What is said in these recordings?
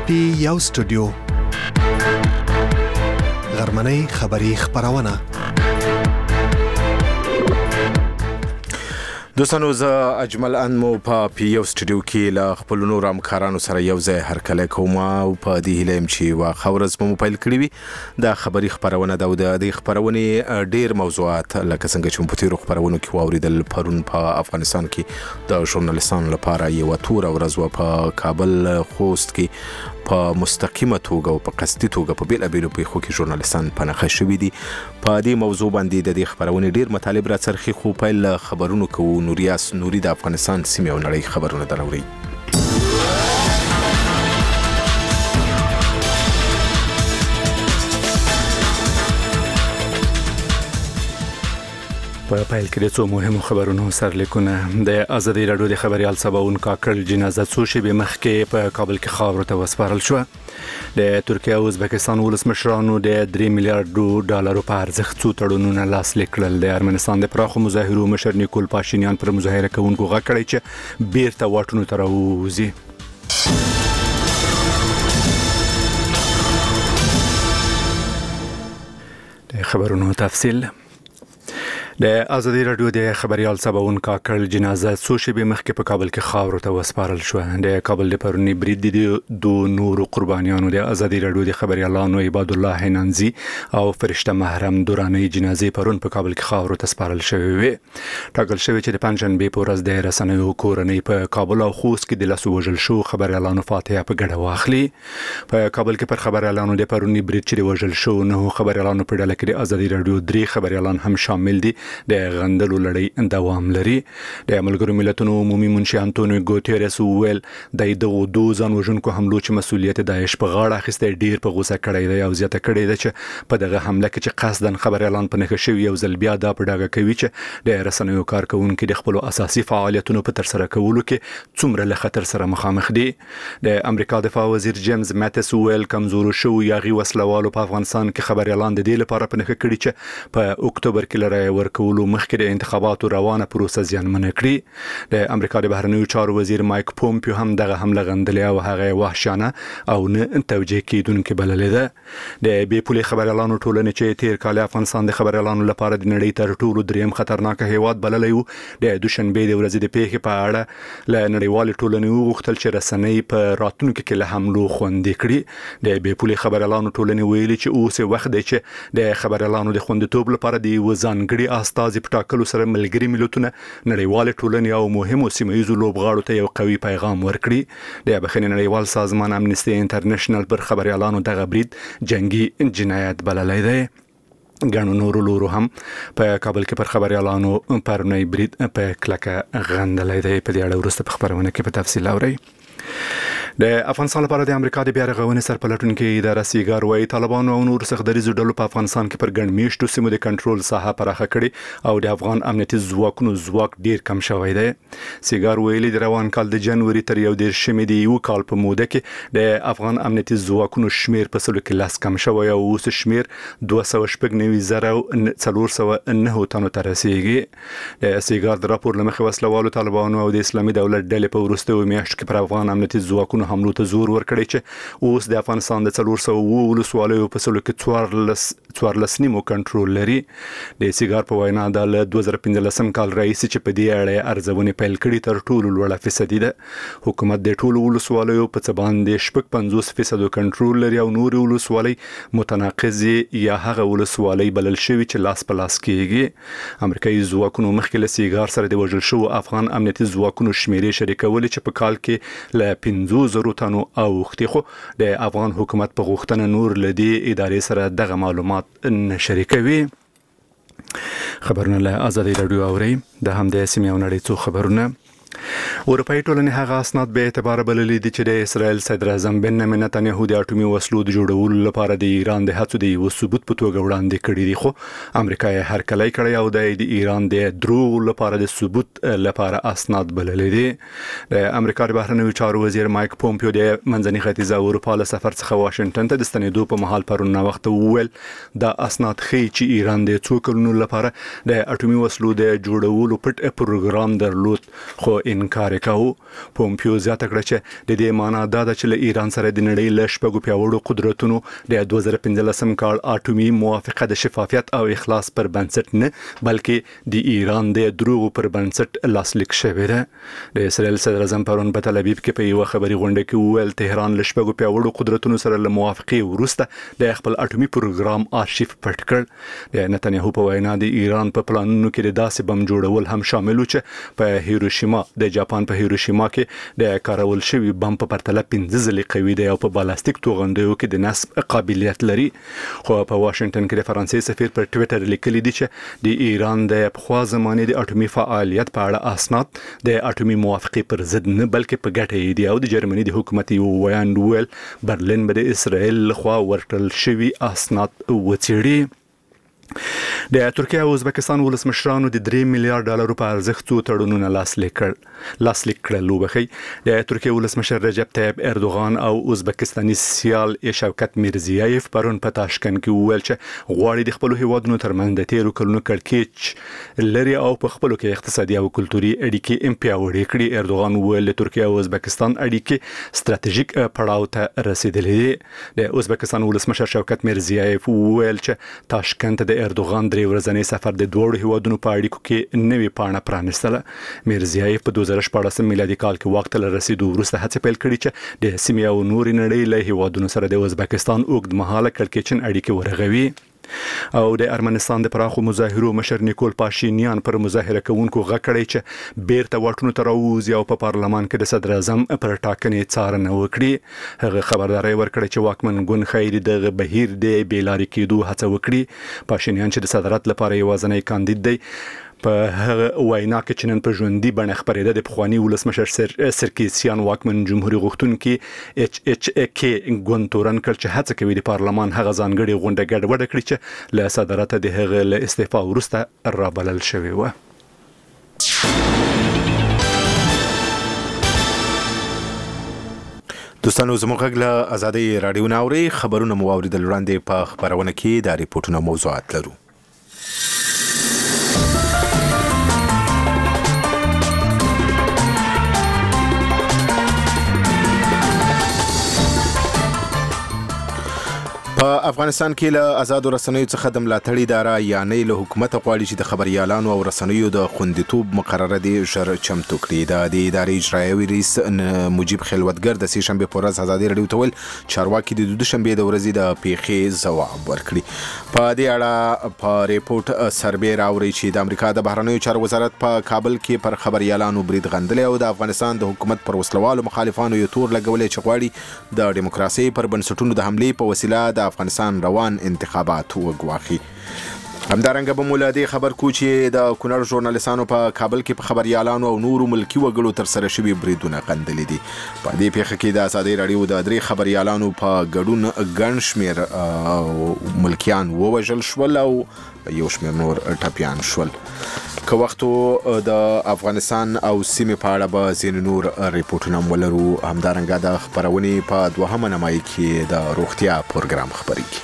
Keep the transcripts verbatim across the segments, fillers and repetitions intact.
پی یو سټوډیو غرمنۍ خبری خبرونه دوستانو زه اجمل انمو په پی یو سټوډیو کې له خپل نور همکارانو سره یو ځای هرکله کوم او په دې هیله يم چې وا خبرز مو موبایل کړی وي د خبری خبرونه د د خبرونه ډیر موضوعات لکه څنګه چې په تیرو خبرونو کې واوریدل پرون په افغانستان کې د ژورنالیستانو لپاره یو تور ورځ په کابل خوست کې په مستقیمه توګه او په قصدي توګه په بیل بیلو په خو کې ژورنالیستان پنهخه شوي دي. په دې موضوع باندې د دې خبرونه ډیر مطالب را څرخي خو په خبرونو کوو نوریاس نوري د افغانستان سیمه او نړۍ خبرونه دراوري. په پایل کې د څو مهمو خبرونو سرلیکونه د ازادي راډیو د خبريال سباون کاکړ جنازه څو شپې مخکې په کابل کې خاور ته وسپارل شو. د ترکیه او ازبکستان ولسمشرانو د درې میلیارډ ډالرو په ارزښت څو تړونونه لاسلیک کړل. د ارمنستان د پراخو مظاهرو مشر نیکول پاشینیان پر مظاهره کوونکو غږ کړی چې بیرته واټونو ته راوځي. د خبرونو تفصیل د ازادي راډیو د خبريال سباون کاکړ جنازه څو شپې مخکې په کابل کې خاور ته وسپارل شو. د کابل د پرونی برید د دو نورو قربانیانو د ازادي راډیو د خبريالانو عباد الله حنانزي او فرشته محرم دوراني جنازې پرون په کابل کې خاور ته سپارل شوې وي. ټاکل شوی چې د پنځنبه په ورځ د رسنیو کورنۍ په کابل او خوست کې د لاسو وژل شو خبريالانو فاتحه په ګډه واخلي. په کابل کې پر خبريالانو د پرونی برید چې وژل شو نو خبريالانو په ډله کې د ازادي راډیو درې خبريالان هم شامل دي. د غندلو لړۍ دوام لري. د ملګرو ملتونو عمومي منشي انټونیو ګوتيرس ویل د دغو دوه ځان وژونکو حملو چې مسولیت داعش په غاړه اخیسته ډیر په غوسه کړی دی او زیاته کړی دی چې په دغه حمله کې چې قصدن خبريالان په نخښه شوی یو ځل بیا دا په ډاګه کوي چې د رسنیو کارکونکو د خپل اساسي فعالیتونو په تر سره کولو کې څومره له خطر سره مخامخ دي. د امریکا دفاع وزیر جیمز ماتس ویل کمزور شو یاغي وسلوالو په افغانستان کې خبريالان د دې لپاره په نخښه کړی چې په اکتوبر کې لري ورکولو مخکې د انتخاباتو روانه پروسه زیانمن کړي. د امریکا د بهرنیو چارو وزیر مایک پومپیو هم دغه حمله غندلې او هغه وحشانه او نه توجیه کیدونکې بللې ده. د بي پولي خبريالانو ټولنې چې تیر کال افغانستان د خبريالانو لپاره د نړۍ تر ټولو دریم خطرناک هیواد بللی وو د دوشنبه د ورځې د پیښې په اړه له نړیوال ټولنې وغوښتل چې رسنۍ په راتلونکو کې له حملو خوندې کړي. د بي پولي خبريالانو ټولنې ویلي چې اوس وخت دی چې د خبريالانو د خوندیتوب لپاره د وزانګړي استازي ټاکلو سره ملګري ملتونه نړیوال ټولنې او مهمو سیمه‌یزو لوبغاړو ته یو قوي پیغام ورکړي. د بخښنې نړیوال سازمان امنيستي انټرنیشنل پر خبريالانو دغه برید جنگي جنایت بللی دی. ګڼو نورو لورو هم په کابل کې پر خبريالانو پرونی برید په کلکه غندلی دی. په دې اړه وروسته په خبرونه کې په تفصیل اورئ. د افغانستان لپاره د امریکا د بیا رغونې سرپلټونکو اداره سیګار وايي طالبانو او نور سختدریزو ډلو په افغانستان کې پر ګڼ میشتو سیمو د کنټرول ساحه پراخه کړي او د افغان امنیتي ځواکونو ځواک ډیر کم شوی دی. سیګار ویلي د روان کال د جنوري تر یو ډیر شمې دی یو کال په موده کې د افغان امنیتي ځواکونو شمیر په سلو کې لاس کم شوی او اوس شمیر دوه سوه شپږ نوي زره او څلور سوه نهه تنو ته رسیدي. د سیګار د راپور لمخې وسلوالو طالبانو او د اسلامي دولت ډلې په وروستیو میاشتو کې پر افغان امنیتي ځواکونو حملو ته زور ورکړی چې اوس د افغانستان د څلور سوه ولسوالیو په سلو کې څوارلس څوارلس نیمو کنټرول لري. د سیګار په وینا د دوه زره پنځلسم کال رئیس چې په دې اړه ارزونه پیل کړي تر ټولو لوړه فیصدي ده. حکومت د ټولو ولسوالیو په څ باندې شپږ پنځوس فیصد کنټرول لري او نور ولسوالۍ متناقض یا هغه ولسوالۍ بلل شوی چې لاس په لاس کېږي. امریکایي ځواکونو مخکې له سیګار سره د وژل شو افغان امنیتي ځواکونو شمیرې شریکولې چې په کال کې له پنځوس زرو تنو او خو د افغان حکومت په غوښتنه نور لدی ادارې سره دغه معلومات نشریکوي. خبرونه له ازادي راډیو اوري د هم د سیمه او نړۍ څو خبرونه. اروپایي ټولنې هغه اسناد به اعتبار بللي دي چې د اسرائیل صدر اعظم بنیامین نتنیاهو د اټومي وسلو د جوړولو لپاره د ایران د هڅو د یو ثبوت په توګه وړاندې کړي دي خو امریکا یې هرکلی کړی او د ایران د دروغ لپاره د ثبوت لپاره اسناد بللي دي. د امریکا د بهرنیو چارو وزیر مایک پومپیو د منځني ختیځ او اروپا له سفر څخه واشنگټن ته د ستنېدو په مهال پرون وخت وویل دا اسناد ښیي چې ایران د څو کلونو لپاره د اټومي وسلو د جوړولو پټ پروګرام درلود خو انکار کاوه. پومپیو زیاته کړه چې د دې معنا دا ده چې له ایران سره د نړۍ له شپږو پیاوړو قدرتونو د دوه زره پنځلسم کال اټومي موافقه د شفافیت او اخلاص پر بنسټ نه بلکې د ایران د دروغو پر بنسټ لاسلیک شوې ده. د اسرائیل صدر اعظم پرون په تل ابیب کې په یو خبري غونډه کې وویل تهران له شپږو پیاوړو قدرتونو سره له موافقه وروسته د خپل اټومي پروګرام آرشیف پټ کړ. د نتنیاهو په وینا د ایران په پلانونو کې د داسې بم جوړول هم شامل و چې په هیروشیما د جاپان په هیروشیما کې د کارول شوی بم په پرتله پنځه ځلې قوي دی او په بالستیک توغندیو کې د نصب قابلیت لري. خو په واشنگټن کې د فرانسې سفیر پر ټویټر لیکلی دی چې د ایران د پخوا زمانه د اټومي فعالیت په اړه اسناد د اټومي موافقه پر ضد نه بلکې په ګټه دی او د جرمني د حکومت یو ویاند ویل برلین به د اسرائیل لخوا ورکړل شوی اسناد وڅېړي. د ترکیه او ازبکستان ولسمشرانو د درې میلیارډ ډالرو په ارزښت څو تړونونه لاسلیک کړل لاسلیک کړل وبخي. د ترکیه ولسمشر رجب طیب اردوغان او ازبکستاني سیال شوکت میرزیایف پرون په تاشکند کې وویل چې غواړي د خپل هیوادونو ترمنځ د تیرو کلونو کړکېچ لري او په خپل کې اقتصادي او کلتوري اړیکې پیاوړې کړي. اردوغان وویل د ترکیه او ازبکستان اړیکې ستراتیژیک پړاو ته رسیدلې دي. د ازبکستان ولسمشر شوکت میرزیایف وویل چې تاشکند د اردوغان درې ورځنی سفر د دوه هیوادونو په اړیکو کې نوې پاڼه پرانستله. میرزیایف په دوه زره شپاړس میلادي کال کې وخت له رسیدو وروسته هڅه پیل کړې چې د سیمې او نورې نړۍ له هیوادونو سره د ازبکستان اوږدمهاله کړکېچن اړیکې ورغوي. او د ارمنستان د پراخو مظاهرو مشر نیکول پاشینیان پر مظاهره کوونکو غږ کړی چې بیرته واټونو ته راووځي او په پارلمان کې د صدر اعظم پر ټاکنې څارنه وکړي. هغه خبرداري ورکړه چې واکمن ګوند خیر د بهیر د بیلارې کېدو هڅه وکړي. پاشینیان چې د صدارت لپاره یوازینی کاندید دی په هغه وینا کې چې نن په ژوندۍ بڼه خبرېده د پخوانی ولسمشر سر سرکیسیان واکمن جمهوریت غوښتونکي اچ اچ کې ګوند تورن کړ چې هڅه کوي د پارلمان هغه ځانګړي غونډه ګډوډه کړي چې له صدارت د هغه له استعفا وروسته رابلل شوی و. دوستانو زموږ غږ له آزادۍ رادیو ناوري خبرونه مو اوریدل وړاندې په خبرونه کې د ریپورتونو موضوعات لرو. په افغانستان کې له آزادو رسنیو څخه د ملاتړ اداره یعنی له حکومت غواړي چې د خبريالانو او رسنیو د خوندیتوب مقرره دي ژر چمتو کړي. د دې ادارې اجرایوي رئیس مجیب خلوتګر د سې شنبې په ورځ ازادي رادیو ته ویل چارواکي د دوشنبې د ورځې د پیښې ځواب ورکړي. په دې اړه په ریپورت سروې راوړي چې د امریکا د بهرنیو چارو وزارت په کابل کې پر خبريالانو برید غندلې او د افغانستان د حکومت پر وسلوالو مخالفانو یو تور لګولې چې غواړي د دیموکراسي پر بنسټونو د حملې په وسیله د افغانستان روان انتخابات وګواخي. همدارنګه به مولادي خبر کو چې د کونړ ژورنالیستانو په کابل کې په خبريالانو او نورو ملکی وګړو تر سره شوي بریدونه غندلې دي. په دې پیښه کې د آزادۍ رادیو د درې خبريالانو په ګډون ګڼ شمېر ملکیان ووژل شول او یو شمېر نور ټپیان شول. که وختو د افغانستان او سیمې په اړه به ځینې نور ریپورټونه ولرو. همدارنګه د خبرونې په دوهمه نمایي کې د روغتیا پروګرام خبرېږي.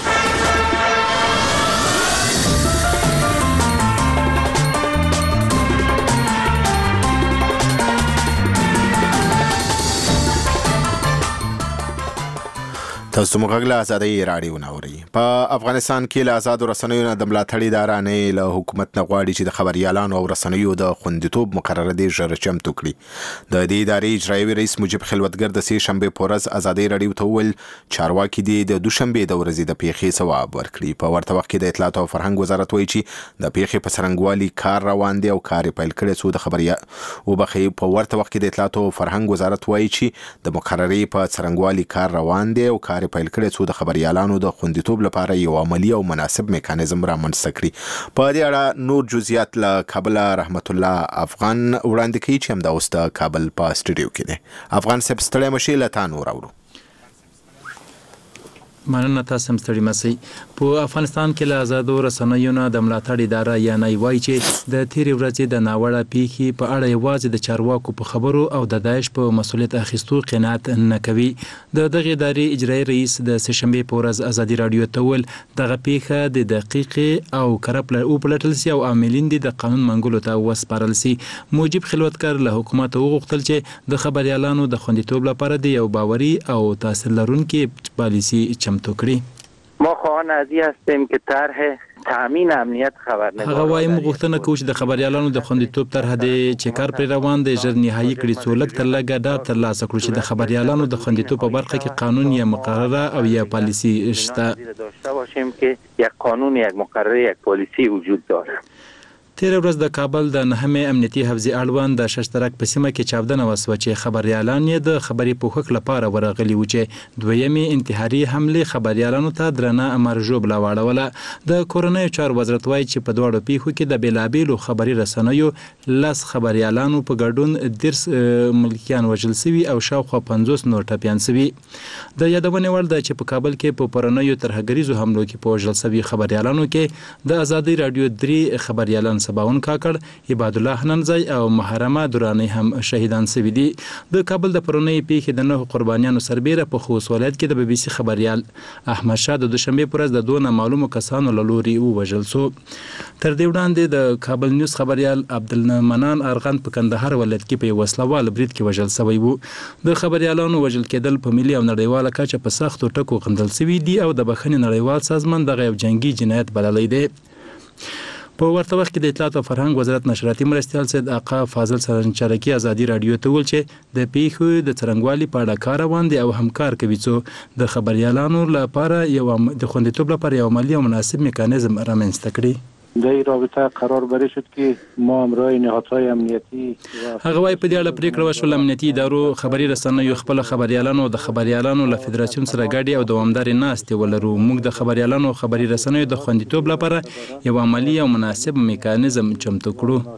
تاسو موږ غږ له آزادۍ رادیو ناوري. په افغانستان کې له آزادو رسنیو نه د ملاتړ اداره نه له حکومت نه غواړي چې د خبريالانو او رسنیو د خوندیتوب مقرره دي ژر چمتو کړي. د دې ادارې اجرایوي رئیس مجیب خلوتګر د سې شنبې په ورځ آزادۍ رادیو ته ویل چارواکي دي د دوشنبې د ورځې د پیښې ځواب ورکړي. په ورته وخت کې د اطلاعات او فرهنګ وزارت وایي چې د پیښې په څرنګوالي کار روان دی او کار پیل کړی څو د خبریا وبخي. په ورته وخت کې د اطلاعات او فرهنګ وزارت وایي چې د مقررې په څرنګوالي کار روان دی او کار پیل کړی څو د خبريالانو د خوندیتوب لپاره یو عملی او مناسب میکانیزم رامنځته کړي. په دې اړه نور جزئیات له کابل رحمت الله افغان وړاندې کوي چې هم د اوس د کابل په سټوډیو کې دی. افغان صاحب ستړی مشي له تا نور اورو. مننه تاسو هم ستړي مسئ. په افغانستان کې له آزادو رسنیو نه د ملاتړ اداره یا نه وایي چې د تیرې ورځې د ناوړه پیښې په اړه یوازې د چارواکو په خبرو او د داعش په مسؤلیت اخیستو قناعت نه کوي. د دغه ادارې اجرایي رئیس د سه‌شنبې په ورځ ازادي رادیو ته وویل دغه پیښه د دقیقې او کره وپلټل سي او عاملین دي د قانون منګولو ته وسپارل سي. موجب خلوتکر له حکومت وغوښتل چې د خبريالانو د خوندیتوب لپاره د یو باوري او تاثیر لرونکي پالیسي چمتو کړي. ما خواهان از این هستیم که طرح تامین امنیت خبرنگاران هغه وايي موږ غوښتنه کوو چې د خبريالانو د خوندیتوب طرح د چې کار پر روان دی ژر نهایی کړي څو لږ تر لږه ډاډ ترلاسه کړو چې د خبريالانو د خوندیتوب په برخه کې قانون یا مقرره او یا پالیسی شته. داشته باشیم که یک قانون، یک مقرره، یک پالیسی وجود داره. تیر ورځ د کابل د نهمې امنیتي حفظي اړوند د ششترک په سیمه کې چاودنه وسوه چې خبريالان یې د خبري پوښښ لپاره ورغلي و چې دویمې انتحاري حمله خبريالانو ته درنه مرجوب لاوړوله. د کورنۍ چارو وزارت وایي چې په دواړو پیښو کې د بیلابیلو خبري رسنیو لس خبريالانو په ګډون درس ملکیان وژل شوي او شاوخوا پنځوس نور ټپیان شوي. د یادونې وړ ده چې په کابل کې په پرونیو ترهګریزو حملو کې په وژل شوي خبريالانو کې د ازادي رادیو درې خبريالان سباون کاکړ، عباد الله حننزی او محرمه درانی هم شهیدان شوي دي. د کابل د پرونی پیښې د نهو قربانیانو سربیره په خوست ولایت کې د بي بي سي خبريال احمد شاه د دوشنبه پر ورځ د دوه معلومو کسانو له لوري ووژل شو. تر دې وړاندې د کابل نیوز خبريال عبدالمنان ارغند په کندهار ولایت کې په وسلوال برید کې وژل شوی وو. د خبريالانو وژل کېدل په ملي او نړیواله کچه په سختو ټکو غندل شوي دي او د بخښنې نړیوال سازمان دغه یو جنگي جنایت بللی دی. په ورته وخت کې د اطلاعات او فرهنګ وزارت نشراتي مرستیال سید آقا فاضل سرنچرکی ازادي رادیو ته ویل چې د پیښو د څرنګوالي په اړه کار روان دي او همکار کوي څو د خبريالانو لپاره یو د خوندیتوب لپاره یو عملی او مناسب میکانیزم رامنځته کړي. در این رابطه قرار بری شد که ما همراه نهادهای امنیتی هغه وايي په دې اړه پریکړه وشوه امنیتي ادارو خبري رسنیو خپل خبريالانو د خبريالانو له فدراسیون سره ګډي او دوامدارې ناستې ولرو. موږ د خبريالانو خبري رسنیو د خوندیتوب لپاره یو عملی او مناسب میکانیزم چمتو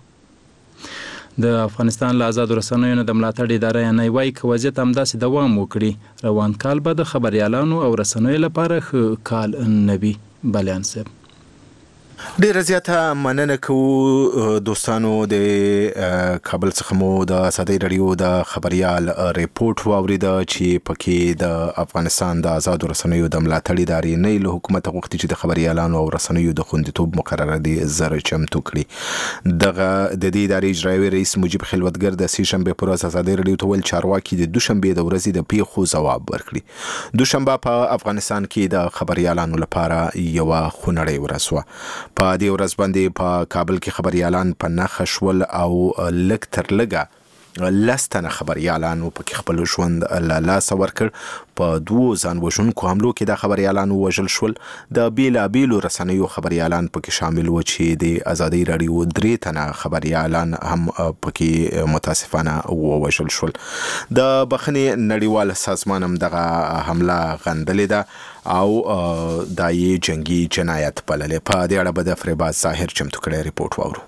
کړو. د افغانستان له آزادو رسنیو نه د ملاتړ اداره یا نه وایي که وضعیت همداسې دوام وکړي روان کال به د خبريالانو او رسنیو لپاره ښه کال نه وي. بلیان صاحب ډیره زیاته مننه کوو دوستانو. د کابل څخه مو د ازادي رادیو د خبريال ریپورت واوریده چې پکې د افغانستان د آزادو رسنیو د ملاتړ ادارې نه له حکومت غوښتي چې د خبريالانو او رسنیو د خوندیتوب مقرره دي زر چمتو کړي. دغه د دې ادارې اجرایي رئیس موجب خلوتګر د سه‌شنبې پر ورځ ازادي رادیو ته ویل چارواکي د دوشنبې د ورځې د پیښو ځواب ورکړي. دوشنبه په افغانستان کې د خبريالانو لپاره یو خونړۍ ورځ وه. په دې ورځ باندې په کابل کې خبريالان په نښه شول او لږ تر لږه لس تنه خبريالانو پکې خپل ژوند له لاسه ورکړ. په دوو ځان وژونکو حملو کې د خبريالانو وژل شول. د بیلابیلو رسنیو خبريالان پکې شامل و چې د ازادي رادیو درې تنه خبريالان هم پکې متاسفانه ووژل شول. د بخښنې نړیوال سازمان هم دغه حمله غندلې ده او دای جنگي جنایت بللې. په دې اړه به د فریباز ظاهر چمتو کړی ریپورت واورو.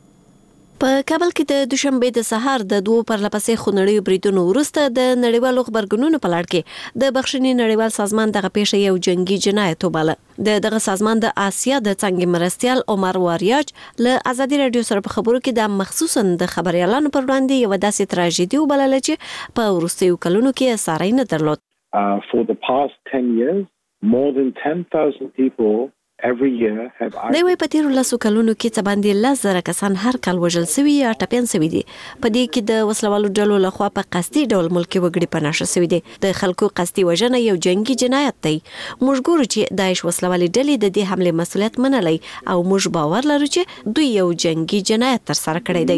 په کابل کې د دوشنبه د سهار د دوه پرلپسې خونړیو بریدونو وروسته د نړیوالو خبرګونونو په لړ کې د بخښنې نړیوال سازمان دغه پیښه یو جنگي جنایت وباله. د دغه سازمان د آسیا د څنګه مرستيال عمر واریاج له ازادي رادیو سره په خبرو کې د مخصوصا د خبريالانو پر وړاندې یو داسې تراژیدي وبلله چې په وروستیو کلونو کې ساري نه درلود. Uh, for the past ten years, more than ten thousand people every year have د وی په تیرو لسو کلونو کې څه باندې لس زره کسان هر کال وژل شوي یا ټپیان شوي دي. په دې کې د وسلوالو ډلو لخوا په قصدي ډول ملکي وګړي په نشه شوي دي. د خلکو قصدي وژنه یو جنگي جنایت دی. موږ ګورو چې داعش وسلوالي ډلې د دې حمله مسؤلیت منلی او موږ باور لرو چې دوی یو جنگي جنایت ترسره کړی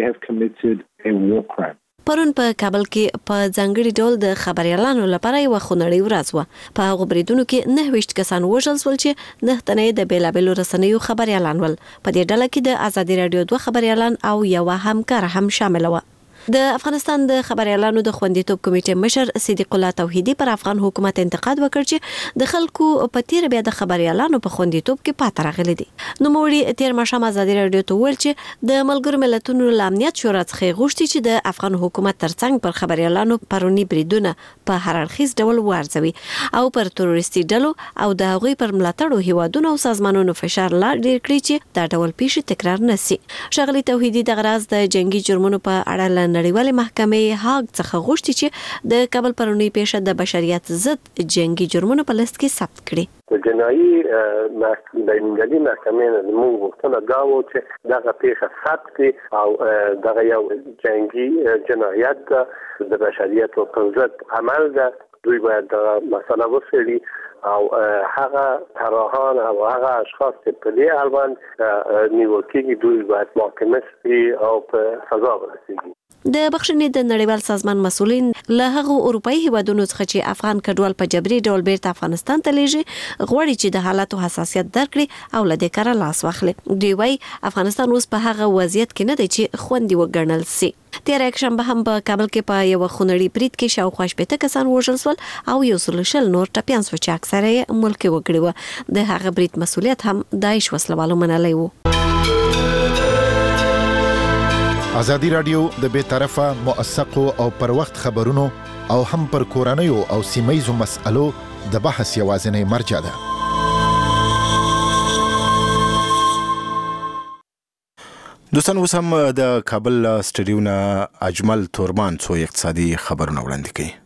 دی. پرون په کابل کې په ځانګړي ډول د خبريالانو لپاره یو خونړی ورځ وه. په هغو بریدونو کې نهه ویشت کسان وژل شول چې نه تنه د بیلابیلو رسنیو خبريالان ول. په دې ډله کې د ازادي رادیو دوه خبريالان او یو همکار هم شامل و. د افغانستان د خبريالانو د خوندیتوب کمیټې مشر صدیق الله توحیدی پر افغان حکومت انتقاد وکړ چې د خلکو په تیر بیا د خبريالانو په خوندیتوب کې پاتې راغلي دي. نو موري تیر ماښام ازادي رادیو ته ویل چې د ملګرو ملتونو امنیت شورا څخه غوښتي چې د افغان حکومت ترڅنګ پر خبريالانو پرونی بریدونه په هر اړخیز ډول وارزوي او پر تروریستي ډلو او د هغوی پر ملاتړو هیوادونو او سازمانونو فشار لا ډیر کړی چې دا ډول پیښې تکرار نشي. ښاغلي توحیدی د غراز د جنگي جرمونو په اړه ل نړیوالې محکمې هاګ څخه غوښتي چې د کابل پرونی پیښه د بشریت ضد جنگي جرمونو په لست کې ثبت کړي. د جنایي محکمې د انګلیسي محکمې د موږ غوښتنه دا و چې دغه پیښه ثبت کړي او دغه یو جنگي جنایت د بشریت په ضد عمل ده. دوی باید دغه مسله وڅېړي او هغه طراحان او هغه اشخاص چې په دې اړوند نیول کېږي دوی باید محاکمه شي او په سزا ورسېږي. د بخښنې د نړیوال سازمان مسؤلین له هغو اروپאי هیوادونو څخه چې افغان کډوال په جبري ډول بیرته افغانستان ته لیږي غواړي چې د حالاتو حساسیت درکړي او له دې کاره لاس واخلي. دوی وايي افغانستان اوس په هغه وضعیت کې نه دی چې خوندي وګڼل سي. تیر یکشنبه هم په کابل کې په یو خونړی برید کې شاوخوا شپږ کسان وژل شول او یو سل شل نور ټپیان شو چې اکثره یې ملکي وګړي وو. د هغه برید مسؤلیت هم داعش وسلوالو منلی وو. ازادي رادیو د بې طرفه موثقو او پر وخت خبرونو او هم پر کورنیو او سیمایزو مسألو د بحث یوازینی مرجع ده. دوستان اوس هم د کابل سټډیو نه اجمل تورمان څو اقتصادي خبرونه وړاندې کوي.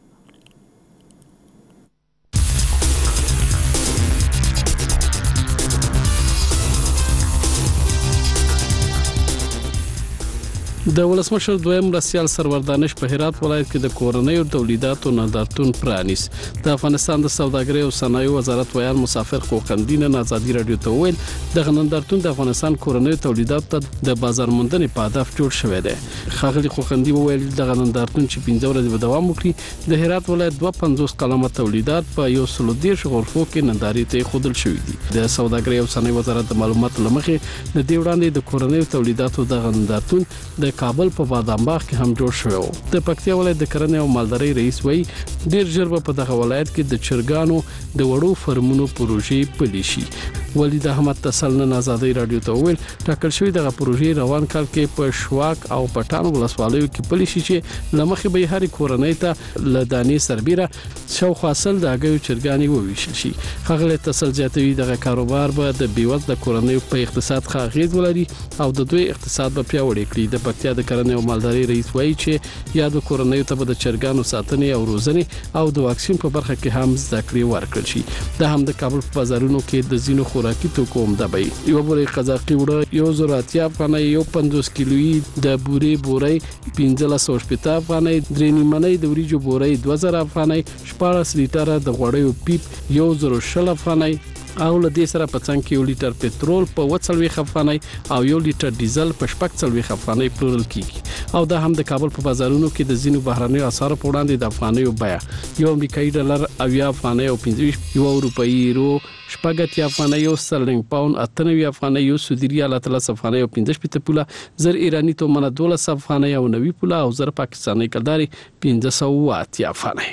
د ولسمشر دویم مرستیال سرور دانش په هرات ولایت کې د کورنیو تولیداتو نندارتون پرانیس. د افغانستان د سوداګرۍ او صنایعو وزارت ویان مسافر خوقندین ازادي رادیو ته ویل د نندارتون د افغانستان کورنیو تولیداتو ته د بازار موندنې په هدف جوړ شوی دی. خاغلی خوقندی ویل د نندارتون چې پنځه ورځې به دوام وکړي د هرات ولایت دوه پنځوس کلمه تولیدات په یو سل دیرش غرفو کې نندارې ته خودل شوی دي. د سوداګرۍ او صنایعو وزارت د معلوماتو لمخې د دې وړاندې د کورنیو تولیداتو د نندارتون د کابل په بادام باغ کې هم جوړ شوی و. د پکتیا ولایت د کرنې او مالدارۍ رئیس وایي ډیر ژر په دغه ولایت کې د چرګانو د وړو فرمونو پروژې پلي شي. ولید احمد تسلن ازادي رادیو ته ویل ټاکل شوی دغه پروژې روان کال کې په شواک او پټان ولسوالیو کې پلي شي چې لمخې به هر کورنۍ ته لدانې سربیره شاوخوا سل د هګیو چرګانې وویشل شي. خغله تسل زیاتوي دغه کاروبار به د بیوزله کورنۍ په اقتصاد ښه اغیز ولري او د دوی اقتصاد به پیاوړی کړي. د پکتیا د کرنې او مالدارۍ رئیس وایي چې یاد کورنۍ ته به د چرګانو ساتنې او روزنې او د واکسین په برخه کې هم زده کړې ورکړل شي. دا هم د کابل په بازارونو کې د زینو خوراکي توکو عمده بیې. یو بورې قزاقي وړه یو زر اتیا افغانۍ، یو پنځوس کیلویي د بورې بورې پنځه سوه شپږ افغانۍ، درې نیمنۍ د وریجو بورې دوه زره افغانۍ، شپاړس لیټره د غوړیو پیپ یو زر شل افغانۍ او له دې سره په څنګ کې یو لیټر پټرول په وڅلوي افغانۍ او یو لیټر ډیزل په شپږ څلوي افغانۍ پلورل کیږي. او دا هم د کابل په بازارونو کې د زینو بهرنیو اسعارو په وړاندې د افغانیو بیه یو امریکایي ډالر اویا افغانۍ او پنځه یو اروپאי یورو شپږ افغانۍ او سټرلینګ پاوند اتنوي افغانۍ یو سعودي ریال اتلس افغانۍ او پنځه شپږ پوله زر ایرانی تومنه دولس افغانۍ او نوي پوله او زر پاکستاني کلداري پنځه سوه اتیا افغانۍ.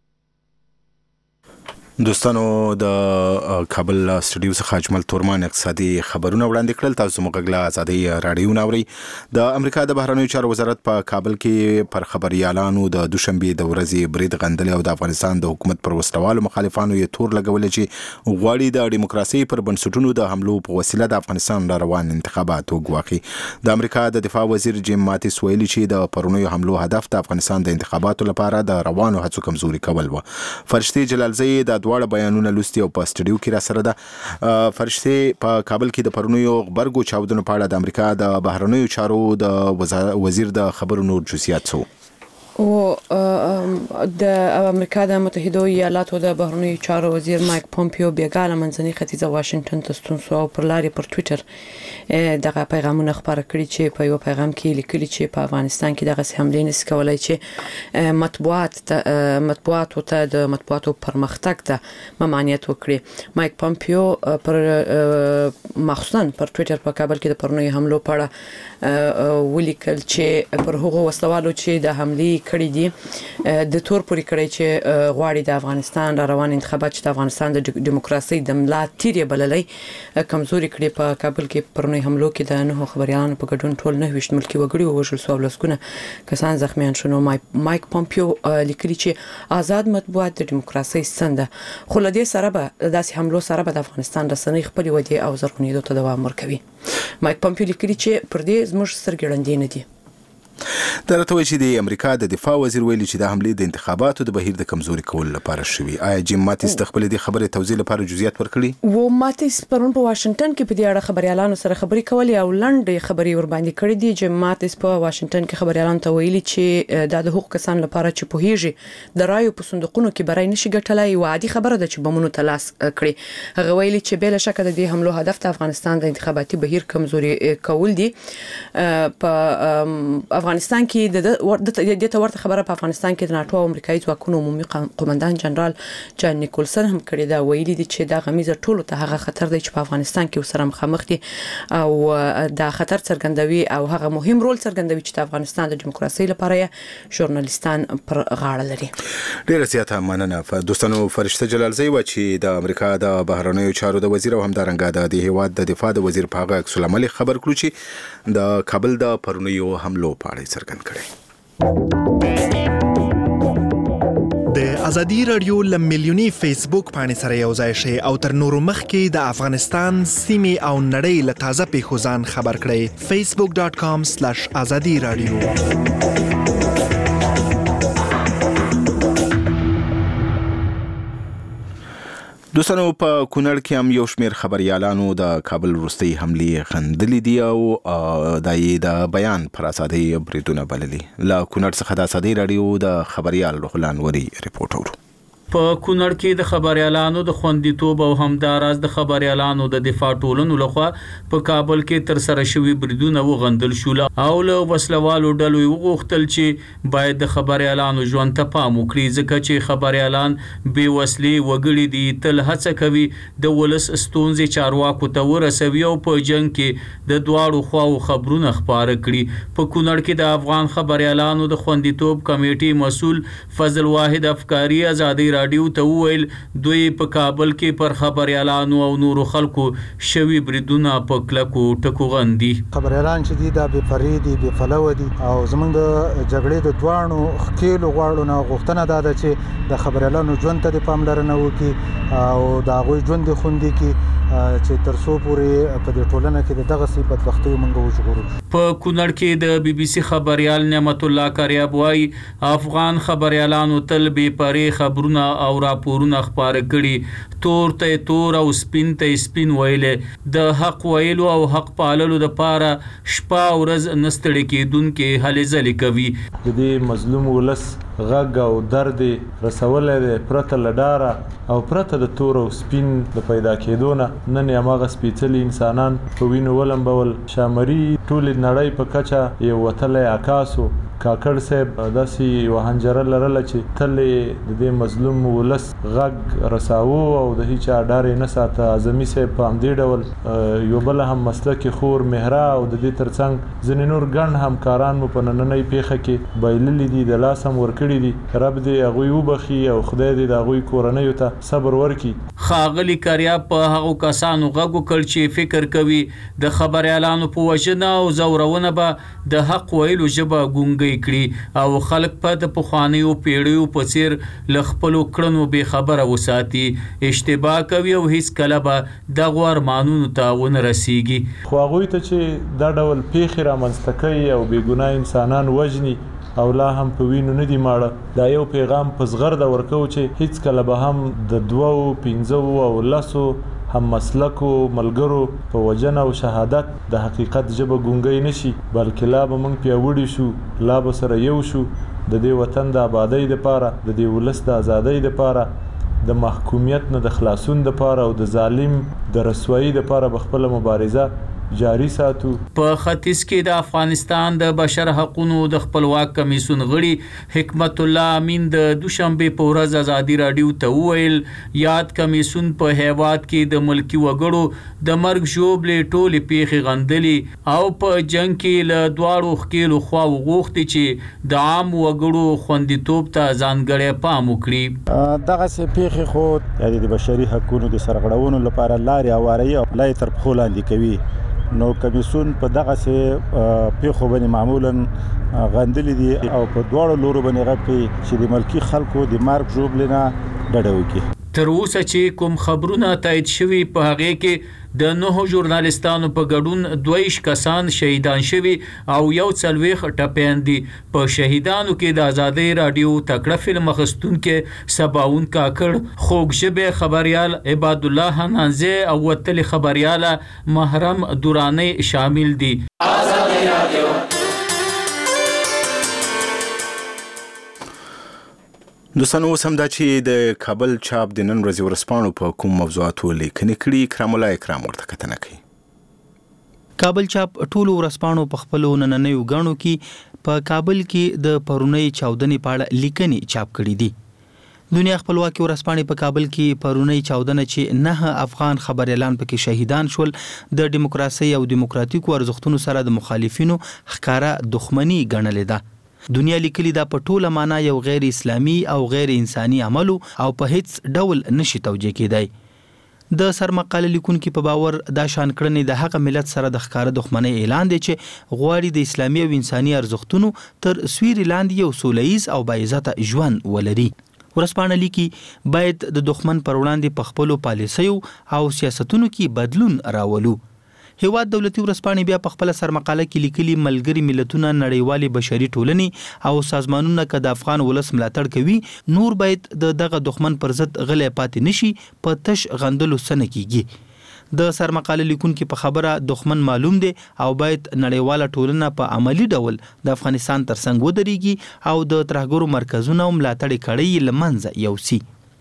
دوستانو د کابل سټډیو څخه اجمل تورمان اقتصادي خبرونه وړاندې کړل. تاسو موږ غلا ازادي رادیو ناوري. د امریکا د بهرنیو چارو وزارت په کابل کې پر خبريالانو د دوشنبه د ورځې برید غندل او د افغانستان د حکومت پر وسلوالو مخالفانو یې تور لګول چې غواړي د دیموکراسي پر بنسټونو د حملو په وسیله د افغانستان روان انتخابات وګواخي. د امریکا د دفاع وزیر جیم ماتیس ویلي چې د پرونیو حملو هدف د افغانستان د انتخاباتو لپاره د روانو هڅو کمزوري کول و. فرشتي جلالزئی د دواړه بیانونه لوستي او په سټډیو کې را سره ده. فرشتي په کابل کې د پرونیو غبرګو چاودنو په اړه د امریکا د بهرنیو چارو د وزیر د خبرونو جزئیات څه او د امریکا د متحده ایالاتو د بهرنیو چارو وزیر مایک پومپیو بیګاله منځني ختیځه واشنگټن ته ستون شو او پر لارې پر ټوئیټر دغه پیغامونه خبره کړي چې په یو پیغام کې لیکلي چې په افغانستان کې دغه حمله نس کولای چې مطبوعات مطبوعات ته د مطبوعاتو پرمختګ ته ممانعت وکړي. مایک پومپیو پر مخصوصا پر ټوئیټر په کابل کې د پرونی حملو په اړه ولیکل چې پر هغه وسلوالو چې د حمله کړي دي د تور پوری کړي چې غواړي د افغانستان را روان انتخابات چې د افغانستان د دیموکراسي د ملا تیرې بللې کمزوري کړي. په کابل کې پرونی حملو کې د نهو خبريالانو په ګډون ټول نه وشت ملکی وګړي وژل شو او لسګونه کسان زخمیان شول. مایک پومپیو لیکلي چې آزاد مطبوعات د دیموکراسي ستنده خو له دې سره به داسې حملو سره به د افغانستان رسنۍ خپل ودی او زرغونېدو ته دوام ورکوي. مایک پومپیو لیکلي چې پر دې زموږ سترګړندې نه دي. درته وایي چې د امریکا د دفاع وزیر ویلي چې د حملې د انتخاباتو د بهیر د کمزوري کولو لپاره شوی. آیا جیم ماتیس د خپل د خبرې توضیح لپاره جزئیات ورکړي؟ و ماتیس پرون په واشنگټن کې په دې اړه خبريالانو سره خبرې کولې او لنډې خبرې ور باندې کړې دي. جیم ماتیس په واشنگټن کې خبريالانو ته ویلي چې د حقوق کسان لپاره چې په هیږي د رایو په صندوقونو کې برای نشي ګټلای او عادي خبره ده چې بمونو تلاس کړي. هغه ویلي چې بل شک د دې حملو هدف د افغانستان د انتخاباتي بهیر کمزوري کول دي. په افغانستان کې د د ته ورته خبره په افغانستان کې د ناتو او امریکایي ځواکونو عمومي قومندان جنرال جان نیکولسن هم کړی دا ویلي دي چې دا غمیزه ټولو ته هغه خطر دی چې په افغانستان کې وسره مخامخ دي او دا خطر څرګندوي او هغه مهم رول څرګندوي چې د افغانستان د دیموکراسي لپاره ژورنالیستان پر غاړه لري. ډیره زیاته مننه. دوستانو فرشته جلالزی و چې د امریکا د بهرنیو چارو د وزیر او همدارنګه د هیواد د دفاع د وزیر په هغه عکس العمل خبر کړو چې د کابل د پرونیو حملو په اړه څرګند کړي. د ازادي رادیو لملیونی فیسبوک باندې سره یو ځای شي او تر نورو مخکې د افغانستان سیمه او نړۍ له تازه پیښو ځان خبر کړئ. facebook dot com slash azadi radio. دوستانو په کونړ کې هم یو شمېر خبريالانو د کابل وروستۍ حملې غندلې دي او دای د بیان پر اساسي بریدونه بللي. لا کونړ څخه د ازادي رادیو د خبريال روحلان وری ریپورت ورو. په کونړ کې د خبريالانو د خوندیتوب او همداراز د خبريالانو د دفاع ټولنو لخوا په کابل کې تر سره شوی بریدونه وغندل شول او له وسلوالو ډلو وغوښتل چې باید د خبريالانو ژوند ته پام وکړي ځکه چې خبريالان بې وسلې وګړي دي تل هڅه کوي د ولس ستونزې چارواکو ته ورسوي او په جنگ کې د دواړو خواو خبرونه خبره کړي. په کونړ کې د افغان خبريالانو د خوندیتوب کمیټې مسول فضل واحد افکاری ازادي رادیو ته ویل دوی په کابل کې پر خبريالانو او نورو خلکو شوی بریدونه په کلکو ټکو غندي. خبريالان چې دي د بې فریدي بې فلو دي او زمونږ د جګړې د دوانو خکیلو غواړو نه غوښتنه ده چې د خبريالانو ژوند ته د پاملرنه وکړي او د هغوی ژوند خوندي کړي چې تر څو پورې په دې ټولنه کې دغه سی بدبختي مونږ وژغورو. په کونړ کې د بي بي سي خبريال نعمت الله کاریاب وايي افغان خبريالانو تل بې پرې خبرونه او راپورونه خبره کړي. تور ته تور او سپین ته سپین ویلې د حق ویلو او حق پاللو د پاره شپه او ورځ نستړي کېدونکې هلې ځلې کوي. د دې مظلوم ولس غږ او درد رسولې ده پرته لډاره او پرته د تور او سپین د پیدا کېدو نه نن هغه سپېڅلي انسانان په وینو ولمبول شامري ټول نړۍ په کچه یو وتلې عکاسو کاکړ صاحب داسې یو هنجره لرله چې تل د دې مظلوم ولس غږ رساوه او د هیچا ډارې نه ساته. اعظمي صاحب په همدې ډول یو بل هم مسلکي خور مهرا او د دې ترڅنګ ځینې نور ګڼ همکاران مو په نننۍ پیښه کې بایللي دي د لاس هم ورکړي دي. رب دې هغوی وبخي او خدای دې د هغوی کورنیو ته صبر ورکړي. ښاغلي کاریاب په هغو کسانو غږ وکړ چې فکر کوي د خبريالانو په وژنه او زورونه به د حق ویلو ژبه ګونګۍ کړي او خلک په د پخوانیو پیړیو په څیر له خپلو کړنو بې خبره وساتي. اشتباه کوي او هیڅ کله به دغو ارمانونو ته ونه رسیږي. خو هغوی ته چې دا ډول پیښې رامنځته کوي او بې ګناه انسانان وژني او لا هم په وینو نه دي ماړه دا یو پیغام په زغرده ورکوو چې هیڅ کله به هم د دوو پنځو او لسو هم مسلکو ملګرو په وجنه او شهادت د حقیقت ژبه ګونګۍ نشي بلکې لا به موږ پیاوړي شو لا به سره یو شو د دې وطن د آبادۍ لپاره، د دې ولس د ازادۍ لپاره، د محکومیت نه د خلاصون لپاره او د ظالم د رسوایی لپاره بخپله مبارزه جاری ساتو. په ختیځ کې د افغانستان د بشر حقوقو د خپلواک کمیسیون غړي حکمت الله امین د دوشنبه په ورځ ازادي رادیو ته وویل یاد کمیسیون په هیواد کې د ملکی وګړو د مرګ ژوبلې ټولې پیښې غندلې او په جنگ کې له دواړو ښکېلو خوا وغوښتي چې د عام وګړو خوندیتوب ته ځانګړی پام وکړي. دغه سه پیښې خو د بشري حقوقو د سرغړونو لپاره لارې هواري او لای تر پخو لاندې کوي. نو کمیسیون په دغه سه پیښو باندې معمولا غندلې دي او په دواړو لورو باندې غوښتي چې د ملکی خلکو د مرګ ژوبلې نه ډډه وکړي. تر اوسه چې کوم خبرونه تایید شوي په هغه کې د نهو ژورنالستانو په ګډون دویش کسان شهیدان شوي او یو څلوېښت ټپیان دي. په شهیدانو کې د آزادۍ رادیو تکړه فلم اخیستونکي سباون کاکړ، خوږ ژبې خبریال عباد الله حنانزه او وتلې خبریاله محرم دورانی شامل دي. آزادۍ رادیو دوستانو اوس هم دا چې د کابل چاپ د نن ورځې ورځپاڼو په کوم موضوعاتو لیکنې کړي کرام الله اکرام ورته کتنه کوي. کابل چاپ ټولو ورځپاڼو په خپلو نننیو غاڼو کې په کابل کې د پرونی چاودنې په اړه لیکنې چاپ کړي دي. دنیا خپلواکي ورځپاڼې په کابل کې پرونی چاودنه چې نه افغان خبر اعلان پکې شهیدان شول د دیموکراسي او دیموکراتیکو ارزښتونو سره د مخالفینو ښکارا دښمنی ګڼلې ده. دنیا لیکلي دا په ټوله معنا یو غیر اسلامي او غیر انساني عمل او په هیڅ ډول نشي توجیه کېدای. د سرمقاله لیکونکو په باور دا شان کړنې د هغه ملت سره د ښکار دښمنۍ اعلان دی چې غواړي د اسلامي او انساني ارزښتونو تر سویری لاندې یو سولهییز او باعزته ژوند ولري. ورځپاڼه لیکي باید د دښمن پر وړاندې په خپلو پالیسیو او سیاستونو کې بدلون راولو. هیواد دولتي ورځپاڼې بیا په خپل سرمقاله کې لیکلي ملګری ملتونه نړیوالي بشري ټولنې او سازمانونه که د افغان ولس ملاتړ کوي نور باید د دغه دښمن پر ضد غلی پاتې نشي په تش غندلو سن کیږي. د سرمقاله لیکونکو په خبره دښمن معلوم دی او باید نړیواله ټولنه په عملی ډول د افغانستان ترڅنګ ودرېږي او د ترهګرو مرکزونه ملاتړ کړي لمنځه یوسي.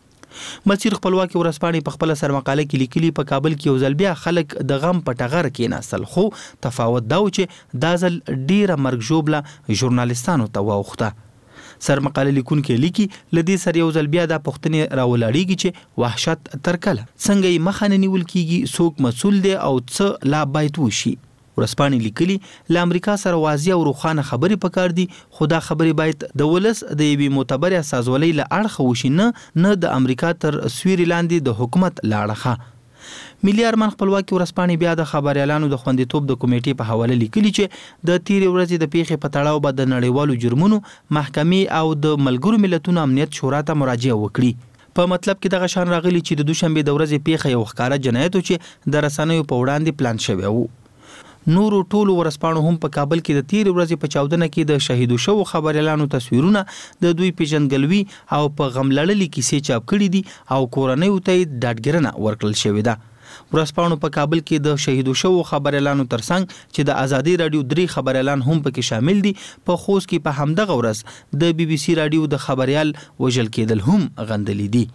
مسیر خپلواکي ورځپاڼې په خپل سرمقاله کې لیکلي په کابل کې یو ځل بیا خلک د غم په ټغر کې ناستل خو تفاوت دا و چې دا ځل ډیره مرګ ژوبله ژورنالستانو ته واوښته. سرمقاله لیکونکي لیکي لدې سره یو ځل بیا د پښتنې راولاړیږي چې وحشت تر کله څنګه یې مخه نه نیول کیږي، څوک مسول دی او څه لا باید وشي. ورځپاڼې لیکلي له امریکا سره واضح او روښانه خبرې پکار دي خو دا خبرې باید د ولس د یوې معتبرې سازولۍ له اړخه وشي نه نه د امریکا تر سویري لاندې د حکومت له اړخه. ملي ارمان خپلواکي ورځپاڼې بیا د خبریالانو د خوندیتوب د کمیټې په حواله لیکلي چې د تیرې ورځې د پیښې په تړاو به د نړیوالو جرمونو محکمې او د ملګرو ملتونو امنیت شورا ته مراجعه وکړي. په مطلب کې دغه شان راغلي چې د دوشنبه د ورځې پیښه یو ښکارا جنایت چې د رسنیو په وړاندې پلان شوی و. نورو ټولو ورځپاڼو هم په کابل کې د تیرې ورځې په چاودنه کې د شهیدو شوو خبریالانو تصویرونه د دوی پیژندګلوي او په غم لړلې کیسې چاپ کړي دي او کورنیو ته ډاډګرنه ورکړل شوې ده. ورځپاڼو په کابل کې د شهیدو شوو خبریالانو ترڅنګ چې د آزادۍ رادیو درې خبریالان هم پکې شامل دي په خوست کې په همدغه ورځ د بي بي سي رادیو د خبریال وژل کېدل هم غندلې دي.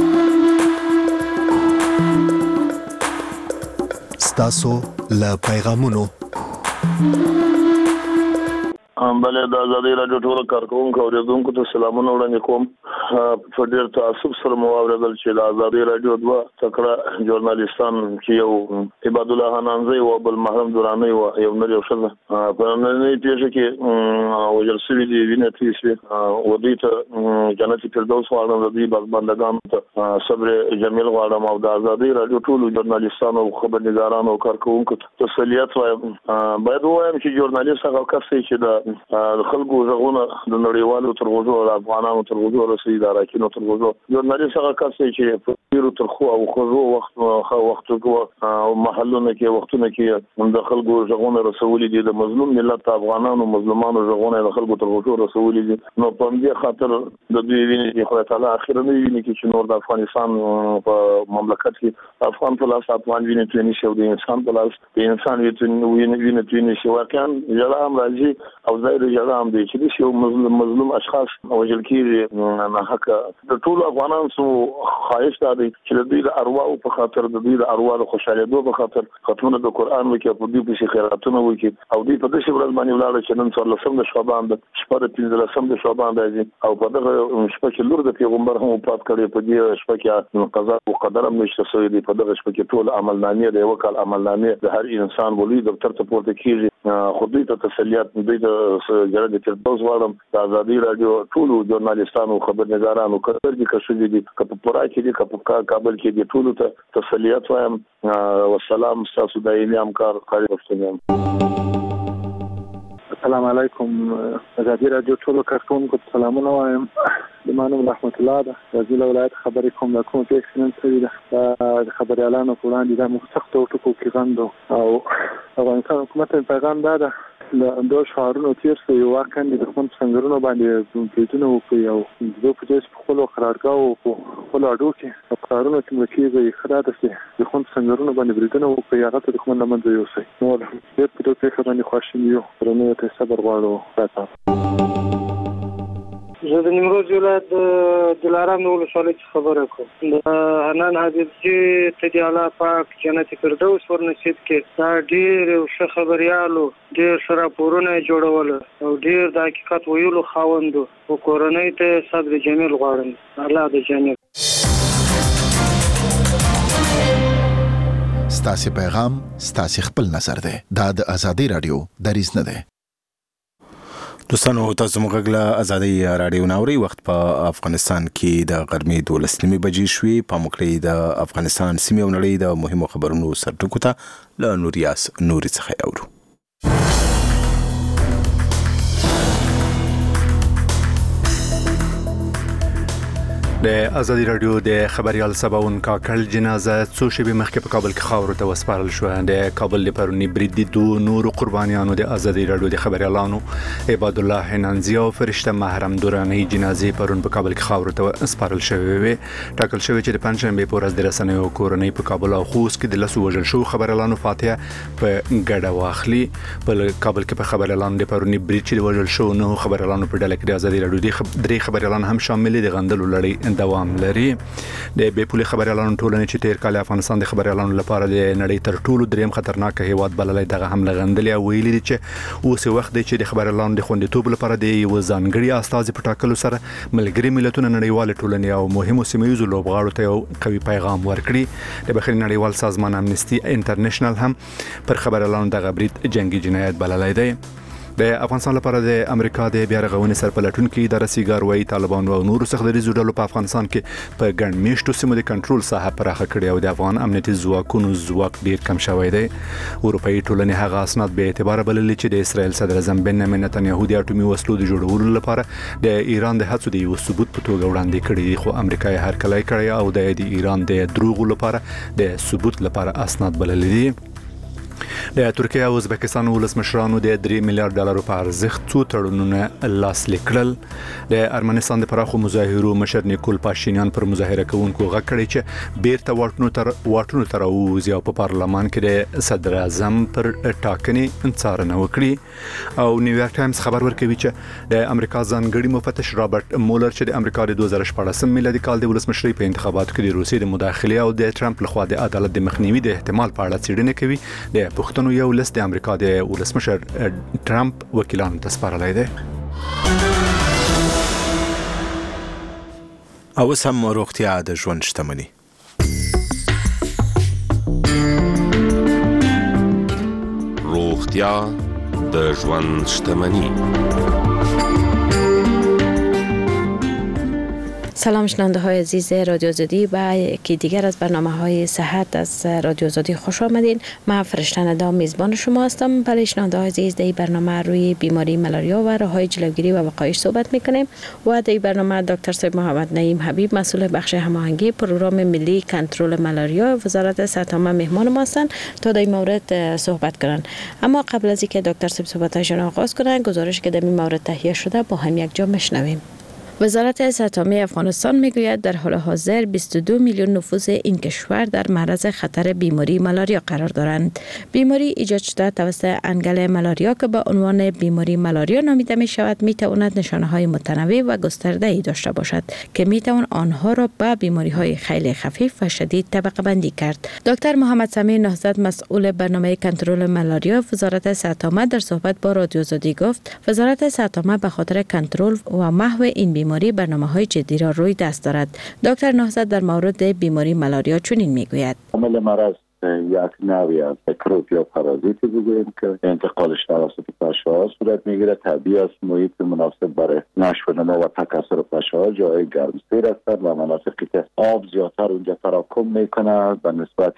ستاسو له پیغامونو بله د آزادۍ راډیو ټولو کارکوونکو اورېدونکو ته سلامونه وړاندې کوم. په ډېر تعصب سره مو واورېدل چې د آزادۍ راډیو دوه تکړه ژورنالستان چې یو عباد الله حنانزه او بل محرم دورانی او یو نر یو ښځه په نننۍ پیښه کې وژل شوي دي، وینې تویې شوې او دوی ته جنتي فردوس غواړم، د دوی بندګانو ته صبر جمیل غواړم او د آزادۍ راډیو ټولو ژورنالستانو او خبرنګارانو او کارکوونکو ته تسلیت وایم. باید ووایم چې ژورنالست هغه کس دی چې د د خلکو غږونه د نړیوالو تر غوږو او د افغانانو تر غوږو رسوي، د اراکینو تر غوږو. ژورنالست هغه کس دی چې په ډېرو ترخو او خوږو وخت وختو او محلونو کې وختونو کې د خلکو غږونه رسولي دي، د مظلوم ملت افغانانو مظلومانو غږونه د خلکو تر غوږو رسولي دي. نو په همدې خاطر د دوی وینې چې خدای تعالی اخرنۍ وینې کې چې نور د افغانستان په مملکت کې افغان په لاس افغان وینې تویې نشي او د انسان په لاس د انسان وینې تویې نشي. واقعا ژړا هم راځي او ځای د جګړه هم دی چې د یو مظلوم مظلوم اشخاص وژل کیږي نه حق د ټول افغانانو سو خواهش دی چې د دوی د ارواح په خاطر د دوی د ارواح د خوشاله په خاطر ختمونه د قران وکي په دې په خیراتونه وکي او دوی په دې ورځ باندې ولاړ چې نن څلور لسم د شعبان د شپه د پنځه لسم د شعبان دی او په دغه شپه کې لور د پیغمبر هم پات کړي په دې شپه کې قضا او قدر هم نشته سوی دی په دغه شپه کې ټول عملنامې د یو کال عملنامې د هر انسان ولې دفتر ته پورته کیږي خو دوی ته تسلیات دوی د جرګې تر دوز واړم د ازادي رادیو ټول ژورنالیستانو خبرنګارانو کتر دي کښې دي کپ پورا کې دي کپ کابل کې دي ټول ته تسلیات وایم والسلام تاسو د همکار خالد پښتون. السلام علیکم ازادي رادیو ټول کارکونکو سلامونه وایم د مانو رحمت الله ده د ځله ولایت خبرې کوم د کوم ټیکسن سوي ده د خبري اعلان په وړاندې د مخسخت او ټکو کې غندو او افغانستان حکومت پیغام ده د دوه شهرونو تیر سو یو واکن د خپل څنګهونو باندې پیټونه وکړي او د پولیس په خپل قرارګاو په خپل اډو کې قرارونه چې مکیږي خدای ته د خپل څنګهونو باندې بریدونه وکړي هغه ته خپل لمنځه یوسي نو د دې په توګه باندې خوشاله یو ورنه ته صبر غواړو تاسو. زه د نیمروز ولایت د دلارام ولسوالۍ خبره کوم د حنان حبیبجي ته الله پاک جنت فردوس ورنصیب کړي دا ډېر ښه خبريالو ډېر ښه راپورونه جوړول او ډېر د حقیقت ویلو خاوندو او کورنۍ ته صبر جمیل غواړم الله د جنت. ستاسو پیغام ستاسو خپل نظر ده دا د ازادي رادیو دریز نه ده. دوستانو تاسو موږ له ازادي رادیو ناوري وخت په افغانستان کې د غرمې دولس نیمې بجې شوې په مکړې د افغانستان سیمې او نړۍ د مهمو خبرونو سرټکو ته له نوریاس نوري څخه اورو. د ازادي رادیو د خبريال سباون کاکل جنازه څو شپې مخکې په کابل کې خاور ته وسپارل شو. د کابل د پرونی برید د دوه نور قربانیانو د ازادي رادیو د خبريالانو عباد الله حنانزی او فرشته محرم دورانی جنازې پرون په کابل کې خاور ته وسپارل شوې وي. ټاکل شوی چې د پنځشنبه په ورځ د رسنیو کورنۍ په کابل او خوست کې د لاسو وژل شو خبريالانو فاتحه په ګډه واخلي. په کابل کې په خبريالانو د پرونی برید چې وژل شو نو خبريالانو په ډله کې د ازادي رادیو د درې خبريالان هم شامل دي غندلو لړۍ دوام لري. د بې پولي خبريالانو ټولنې چې تیر کال افغانستان د خبريالانو لپاره د نړۍ تر ټولو دریم خطرناک هیواد بللای دغه هم لغندلې او ویلي دي چې اوس وخت دی چې د خبريالانو د خوندیتوب لپاره د یو ځانګړي استازي په ټاکلو سره ملګري ملتونه نړیوال ټولنې او مهمو سیمه‌ییزو لوبغاړو ته یو قوي پیغام ورکړي. د بخښنې نړیوال سازمان امنستي انټرنیشنل هم پر خبريالانو د غبرید جنگي جنایت بللای دی. د افغانستان لپاره د امریکا د بیا رغونې سرپلټونکو اداره سیګار وایي طالبان او نور سختدریزو ډلو په افغانستان کې په ګڼ میشتو سیمو د کنټرول ساحه پراخه کړې او د افغان امنیتي ځواکونو ځواک ډیر کم شوی دی. اروپאי ټولنې هغه اسناد به اعتبار بللي چې د اسرائیل صدر اعظم بنیامین نتنیاهو د اټومي وسلو د جوړولو لپاره د ایران د هڅو د یو ثبوت په توګه وړاندې کړي دي خو امریکا یې هرکلی کړی او د ایران د دروغو لپاره د ثبوت لپاره اسناد بللي دي. د ترکیه او ازبکستان ولسمشرانو د درې میلیارډ ډالرو په ارزښت څو تړونونه لاسلیک کړل. د ارمنستان د پراخو مظاهرو مشر نیکول پاشینیان پر مظاهره کوونکو غږ کړی چې بیرته واټونو تر واټونو تر اوځي او په پارلمان کې د صدر اعظم پر ټاکنې څارنه وکړي. او نیویارک ټایمز خبر ورکوي چې د امریکا ځانګړي مفتش رابرټ مولر چې د امریکا د دوه زره شپاړسم میلادي کال د ولسمشرۍ په انتخاباتو کې د روسیې د مداخلې او د ټرمپ لخوا د عدالت د مخنیوي د احتمال په اړه څېړنه کوي. د پښتنو یو لست د امریکا د ولسمشر ټرمپ وکیلانو ته سپارلی دی. او سم روغتیا د ژوند شتمني. روغتیا د ژوند شتمني. سلام شنونده های عزیز رادیو آزادی و یکی دیگر از برنامه های صحت از رادیو آزادی خوش آمدین. من فرشته ندا میزبان شما هستم. برای شنونده های عزیز در این برنامه روی بیماری ملاریا و راه‌های جلوگیری و وقایعش صحبت میکنیم و در این برنامه دکتر صاحب محمد نعیم حبیب مسئول بخش هماهنگی پروگرام ملی کنترل ملاریا وزارت صحت عامه مهمان ما هستند تا در این مورد صحبت کنند. اما قبل از اینکه دکتر صاحب صحبتشون آغاز کنند گزارش که در این مورد تهیه شده با هم یک جا میشنویم. وزارت صحت عامه افغانستان میگوید در حال حاضر بیست و دو میلیون نفوس این کشور در معرض خطر بیماری مالاریا قرار دارند. بیماری ایجاد شده توسط انگل مالاریا که با عنوان بیماری مالاریا نامیده می شود می تواند نشانه های متنوع و گسترده ای داشته باشد که می توان آنها را به بیماری های خیلی خفیف و شدید طبقه بندی کرد. دکتر محمد سمیع نهضت مسئول برنامه کنترل مالاریا وزارت صحت عامه در صحبت با رادیو آزادی گفت وزارت صحت عامه به خاطر کنترل و محو این بیماری برنامه‌های جدی را روی دست دارد. دکتر نهضت در مورد بیماری مالاریا چنین میگوید: عامل مرض یک نوعی از میکروب یا پارازیتی بگوییم که انتقالش توسط پشه‌ها صورت میگیره. طبیعی است، محیط مناسب برای نشو و نما و تکثر پشه‌ها جای گرمسیر هستند و مناطقی که آب زیادتر اونجا تراکم میکنه به نسبت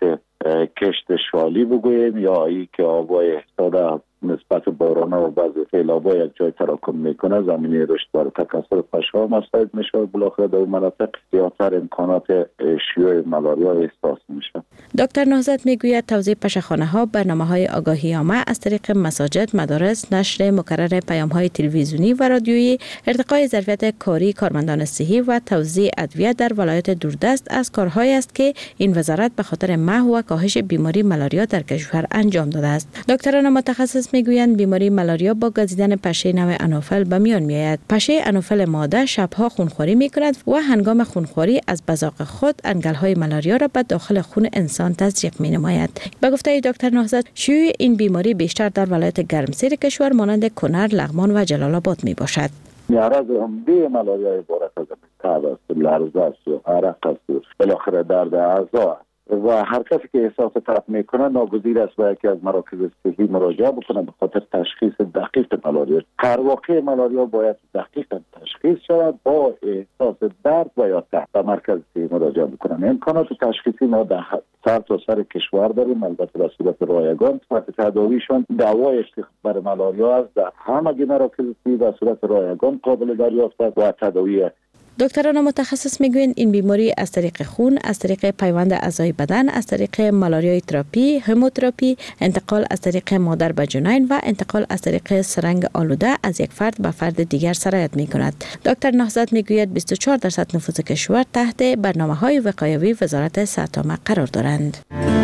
کشت شالی بگوییم یا ای که آبای ساده نسبت باران و بعض سیلاب‌ها یک جای تراکم میکنه، زمینه رشد برای تکثر پشه‌ها مساعد میشه و بالاخره در اون مناطق زیادتر امکانات شیوع مالاریا احساس میشه. دکتر نهضت میگوید توزیع پشه‌خانه‌ها، برنامه‌های آگاهی عامه از طریق مساجد، مدارس، نشر مکرر پیام‌های تلویزیونی و رادیویی، ارتقای ظرفیت کاری کارمندان صحی و توزیع ادویه در ولایت دوردست از کارهایی است که این وزارت به خاطر محو و کاهش بیماری مالاریا در کشور انجام داده است. دکتران متخصص میگویند بیماری مالاریا با گزیدن پشه نوع انوفل به میان میآید. پشه انوفل ماده شبها خونخواری میکند و هنگام خونخواری از بزاق خود انگل‌های مالاریا را به داخل خون انسان تزریق مینماید. به گفته دکتر نهضت شیوع این بیماری بیشتر در ولایت گرمسیر کشور مانند کنر، لغمان و جلال آباد میباشد. معرض عمده مالاریا عبارت از تب است، لرزه است و عرق است و بالاخره درد اعضا و هر کسی که احساس تب میکنه ناگزیر است به یکی از مراکز صحی مراجعه بکنه به خاطر تشخیص دقیق مالاریا. هر واقع مالاریا باید دقیق تشخیص شود، با احساس درد و یا تب به مرکز صحی مراجعه بکنن. امکانات تشخیصی ما در سر تا سر کشور داریم، البته به صورت رایگان. صورت تداویشون دوای برای مالاریا است، در همه مراکز صحی به صورت رایگان قابل دریافت است و تداوی. دکتران متخصص میگویند این بیماری از طریق خون، از طریق پیوند اعضای بدن، از طریق مالاریای تراپی، هموتراپی، انتقال از طریق مادر به جنین و انتقال از طریق سرنگ آلوده از یک فرد به فرد دیگر سرایت میکند. دکتر نهضت میگوید بیست و چهار درصد نفوس کشور تحت برنامه‌های وقایوی وزارت صحت عامه قرار دارند.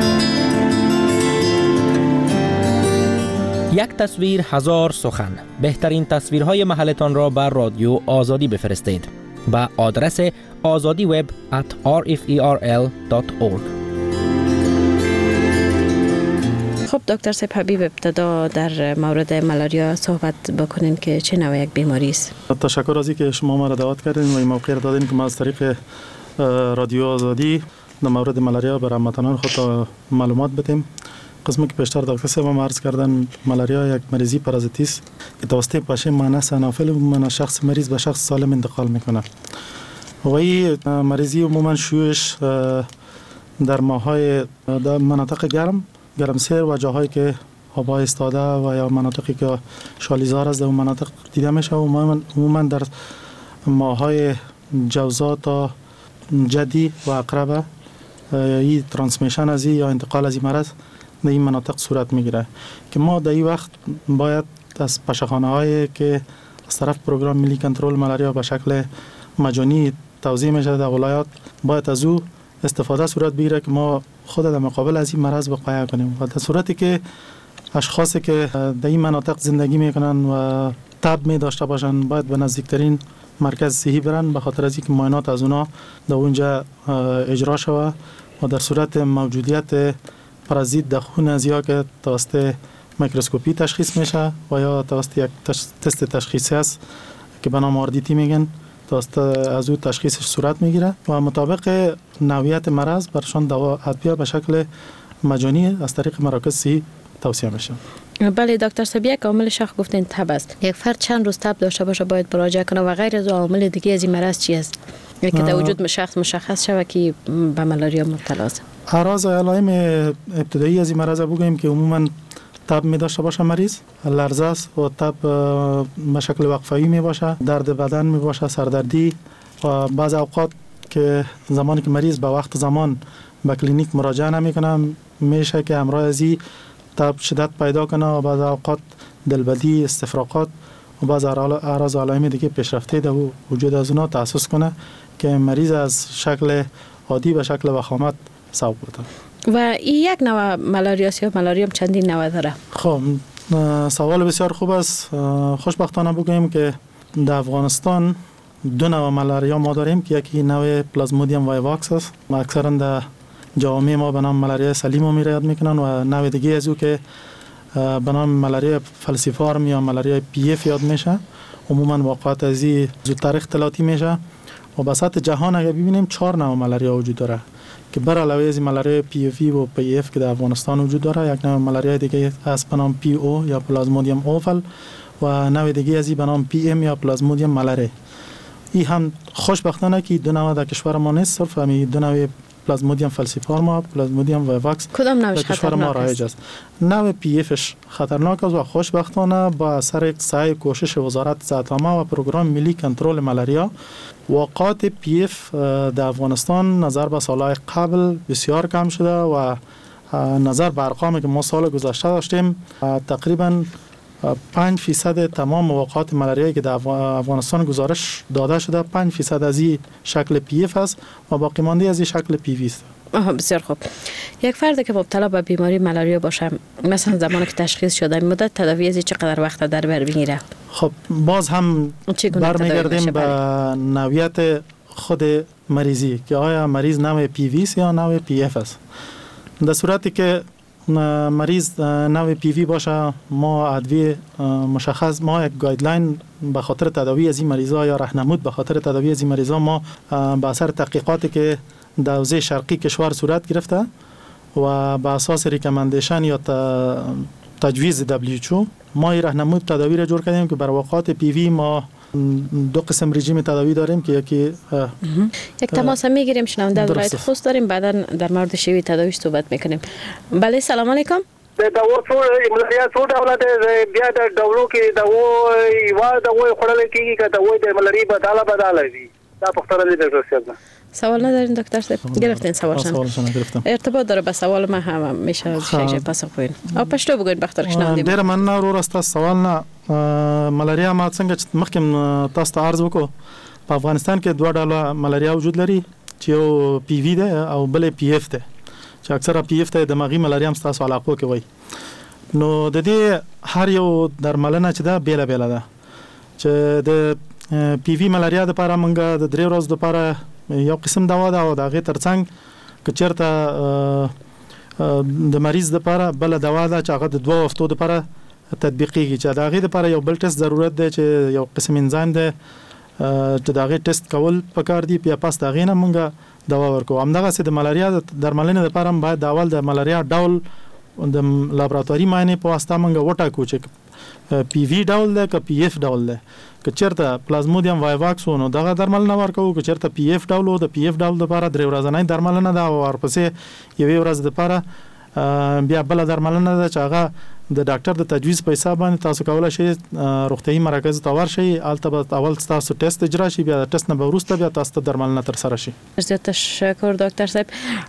یک تصویر هزار سخن. بهترین تصویرهای محلتان را بر رادیو آزادی بفرستید با آدرس آزادی وب ات آر اف ای آر ال دات اورگ. خب دکتر سیب حبیب، ابتدا در مورد مالاریا صحبت بکنین که چه نوع یک بیماری است. تشکر از اینکه شما ما را دعوت کردین و این موقع را دادین که ما از طریق رادیو آزادی در مورد مالاریا برای هموطنان خود معلومات بدیم. قسمی که پیشتر دکتر صاحب ما عرض کردن، مالاریا یک مریضی پارازیتی است که توسط پشه مانس انوفل من شخص مریض به شخص سالم انتقال میکنه و این مریضی عموما شیوعش در ماهای در مناطق گرم گرمسیر و جاهایی که آب ایستاده و یا مناطقی که شالیزار است در اون مناطق دیده میشه و عموما در ماهای جوزا تا جدی و اقربه این ترانسمیشن از یا انتقال از این مرض در این مناطق صورت میگیره که ما در این وقت باید از پشه‌خانه هایی که از طرف پروگرام ملی کنترل مالاریا به شکل مجانی توزیع میشه در ولایات باید از او استفاده صورت بگیره که ما خود در مقابل از این مرض وقایه کنیم و در صورتی که اشخاصی که در این مناطق زندگی میکنن و تب می داشته باشن باید به نزدیکترین مرکز صحی برن به خاطر از اینکه معاینات از اونا در اونجا اجرا شود و در صورت موجودیت پارازیت در خون از یا که توسط میکروسکوپی تشخیص میشه و یا توسط یک تست تشخیصی است که به نام آر دی تی میگن، توسط از او تشخیصش صورت میگیره و مطابق نوعیت مرض برشان دوا ادویه به شکل مجانی از طریق مراکز صحی توصیه میشه. بله دکتر صاحب، یک عامل شاخ گفتین تب است. یک فرد چند روز تب داشته باشه باید مراجعه کنه و غیر از عامل دیگه از این مرض چی است؟ یکی در وجود شخص مشخص شود که به مالاریا مبتلا است. اعراض علائم ابتدایی از این مرض بگوییم که عموما تب می داشته باشه مریض، لرزه است و تب به شکل وقفه‌ای می باشه، درد بدن می باشه، سردردی و بعض اوقات که زمانی که مریض به وقت زمان به کلینیک مراجعه نمی کنه میشه که همراه از این تب شدت پیدا کنه و بعض اوقات دلبدی، استفراغات و بعض اعراض علائم دیگه پیشرفته در وجود از اونا تاسیس کنه که مریض از شکل عادی به شکل وخامت صوب بده. و این یک نوع ملاریا یا ملاریا هم چندین نوع داره؟ خب سوال بسیار خوب است. خوشبختانه بگوییم که در افغانستان دو نوع ملاریا ما داریم که یکی نوع پلازمودیوم وایواکس است و اکثرا در جوامع ما به نام ملاریا سلیم می یاد میکنن و نوع دیگه از او که به نام ملاریا فلسیفارم یا ملاریا پی اف یاد میشه. عموما واقعات از این زودتر اختلاطی میشه و به سطح جهان اگر ببینیم چهار نوع ملاریا وجود داره که بر علاوه از ملاریا پی اف و پی اف که در افغانستان وجود داره، یک نوع ملاریا دیگه است به نام پی او یا پلازمودیوم اوفل و نوع دیگه از به نام پی ام یا پلازمودیوم ملاره. این هم خوشبختانه که دو نوع در کشور ما نیست، صرف همین دو نوع پلازمودیوم فلسیفارم و پلازمودیوم وایواکس کدام نوعش کشور ما رایج است. نوع پی افش خطرناک است و خوشبختانه با اثر سعی کوشش وزارت صحت عامه و پروگرام ملی کنترل ملاریا واقعات پی اف در افغانستان نظر به سالهای قبل بسیار کم شده و نظر به ارقامی که ما سال گذشته داشتیم تقریبا پنج فیصد تمام واقعات ملاریایی که در افغانستان گزارش داده شده پنج فیصد از این شکل پی اف است و باقی مانده از این شکل پی وی است. آها بسیار خوب. یک فرد که مبتلا به بیماری ملاریا باشه مثلا زمانی که تشخیص شده این مدت تداوی از چقدر وقت در بر میگیره؟ خب باز هم برمیگردیم به نوعیت خود مریضی که آیا مریض نوع پی وی است یا نوع پی اف است. در صورتی که مریض نوع پی وی باشه ما ادویه مشخص ما یک گایدلاین به خاطر تداوی از این مریضا یا راهنمود به خاطر تداوی از این مریضا ما به اثر تحقیقاتی که در حوزه شرقی کشور صورت گرفته و به اساس ریکامندیشن یا تجویز دبلیو اچ او ما این راهنمود تداوی را جور کردیم که بر واقعات پی وی ما دو قسم رژیم تداوی داریم که یکی یک تماس میگیریم شنونده ولایت خوست داریم بعدا در مورد شیوه تداویش صحبت میکنیم. بله سلام علیکم. د دوا څو ملاریا څو ډول ده بیا د ډولو کې د و یو د و خړل کېږي که د و د ملاریا بداله بداله وي دا پختره دي د زوسیدنه. سوال ندارین دکتر صاحب؟ گرفتین سوالشان. سوالشان گرفتم. ارتباط داره به سوال ما هم میشه شیجه پاسخ بدین. او پښتو بگوین بختر شنوندیم. ډیر مننه ورور است سوال نه ملاریا ما څنګه مخکې تاسو ته عرض وکړو په افغانستان کې دوه ډوله ملاریا وجود لري چې یو پی وی ده او بل پی اف ده چې اکثره پی اف ته دماغي ملاریا هم تاسو علاقو کې وای. نو د دې هر یو درملنه چې ده بیل بیل ده چې د پی وی ملاریا د لپاره موږ د درې ورځې لپاره یو قسم دوا ده او د هغې ترڅنګ که چېرته د مریض لپاره بله دوا ده چې هغه د دوه هفتو لپاره تطبیقیږي چې د هغې لپاره یو بل ټیسټ ضرورت دی چې یو قسم انزایم دی چې د هغې ټیسټ کول پکار دي بیا پس د هغې نه موږ دوا ورکوو. همدغسې د ملاریا د درملنې لپاره هم باید د اول د ملاریا ډول د لابراتواري معاینې په واسطه موږ وټاکو چې پی وی ډول دی که پی اف ډول دی. که چېرته پلازمودیوم وایواکس و نو دغه درملنه ورکوو، که چېرته پی اف ډول و د پی اف ډول دپاره درې ورځنۍ درملنه ده او ورپسې یوې ورځ دپاره بیا بله درملنه ده چې هغه د ډاکټر د تجویز په حساب باندې تاسو کولی شئ روغتیایي مرکز ته ورشئ، هلته به اول ستاسو ټیسټ اجرا شي، بیا د ټیسټ نه به وروسته بیا تاسو ته درملنه ترسره شي. زیاد تشکر دکتر صاحب.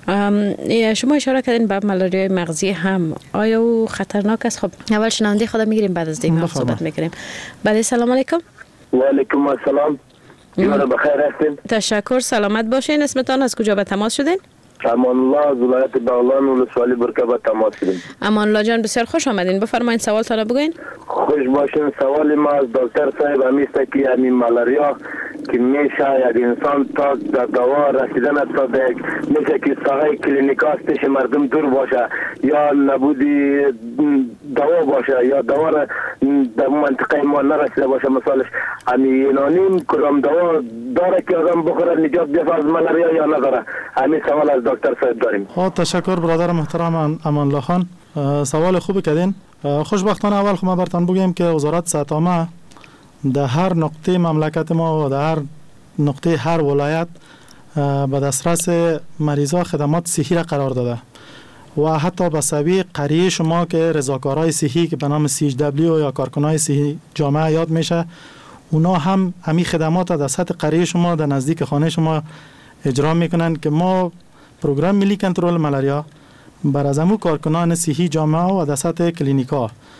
شما اشاره کردین به ملاریای مغزی هم، آیا او خطرناک است؟ خب اول شنونده خودم میگیریم بعد از دیگه صحبت میکنیم. بله سلام علیکم. و علیکم السلام. جوار بخیر هستین؟ تشکر، سلامت باشین. اسمتان از کجا به تماس شدین؟ امان الله از ولایت بغلان ولسوالی برکه تماس شدیم. امان الله جان بسیار خوش آمدین. بفرمایید سوالتان را بگوین. خوش باشین. سوال ما از دکتر صاحب همیسته که همین ملاریا که میشه یک انسان تا در دوا رسیدن تا به میشه که ساحه کلینیکاستش مردم دور باشه یا نبودی دوا باشه یا دوا را در منطقه ما نرسیده باشه، مثالش همین اینانیم کدام دوا داره که آدم بخوره نجات بیفته از ملاریا یا نداره؟ همین سوال از دکتر صاحب داریم. ها تشکر برادر محترم امان الله خان، سوال خوبی کردین. خوشبختانه اول خو ما برتان بگیم که وزارت صحت عامه در هر نقطه مملکت ما و در هر نقطه هر ولایت به دسترس مریضا خدمات صحی را قرار داده و حتی به سوی قریه شما که رضاکارهای صحی که به نام سی اچ دبلیو یا کارکنای صحی جامعه یاد میشه، اونا هم همین خدمات در سطح قریه شما در نزدیک خانه شما اجرا میکنن که ما پروگرام ملی کنترل ملاریا بر از امو کارکنان صحی جامعه و در سطح کلینیکا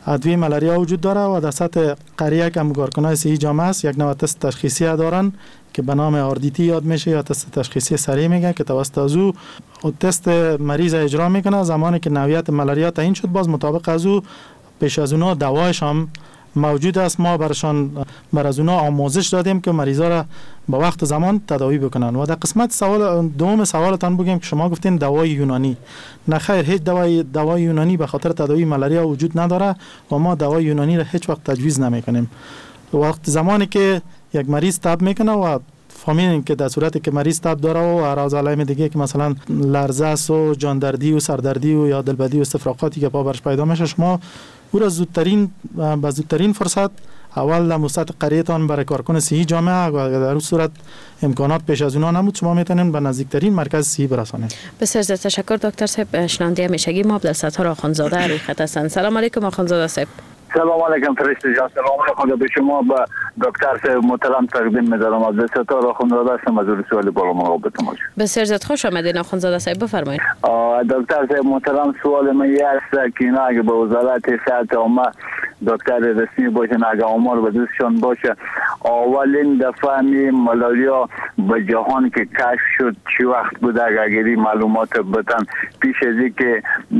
ادویه ملاریا وجود داره و در سطح قریه که کارکنان صحی جامعه است یک نوع تست تشخیصی دارن که به نام آر دی تی یاد میشه یا تست تشخیصی سریع میگه که توسط از او تست مریض اجرا میکنه. زمانی که نوعیت ملاریا تعیین شد باز مطابق از او پیش از اونها دوایش هم موجود است. ما برشان بر از اونها آموزش دادیم که مریضا را با وقت زمان تداوی بکنن. و در قسمت سوال دوم سوالتان بگیم که شما گفتین دوای یونانی. نه خیر، هیچ دوای دوای یونانی به خاطر تداوی ملاریا وجود نداره و ما دوای یونانی را هیچ وقت تجویز نمیکنیم. وقت زمانی که یک مریض تب میکنه و فهمیدین که در صورتی که مریض تب داره و اعراض علائم دیگه که مثلا لرزه است و جان دردی و سردردی و یا دلبدی و استفراغاتی که پا برش پیدا میشه، شما او را زودترین به زودترین فرصت اول در مستط قریه‌تان برای کارکن صحی جامعه و در اون صورت امکانات پیش از اونها نمود شما میتونین به نزدیکترین مرکز صحی برسانید. بسیار زیاد تشکر دکتر صاحب. شنونده همیشگی ما عبدالستار آخوندزاده علیخط هستند. سلام علیکم آخوندزاده صاحب. سلام علیکم فرشته جان. سلام علیکم به شما به دکتر صاحب محترم تقدیم می‌دارم. عبدالستار آخوندزاده هستم از سوال بالا مقابلتون باشه. بسیار زیاد خوش آمدین آخوندزاده صاحب، بفرمایید. دکتر صاحب محترم سوال من این است که اینا اگه به وزارت صحت عامه دکتر رسمی باشن، اگه آمار به دستشان باشه، اولین دفعه می ملاریا به جهان که کشف شد چی وقت بود؟ اگری معلومات بدن پیش از اینکه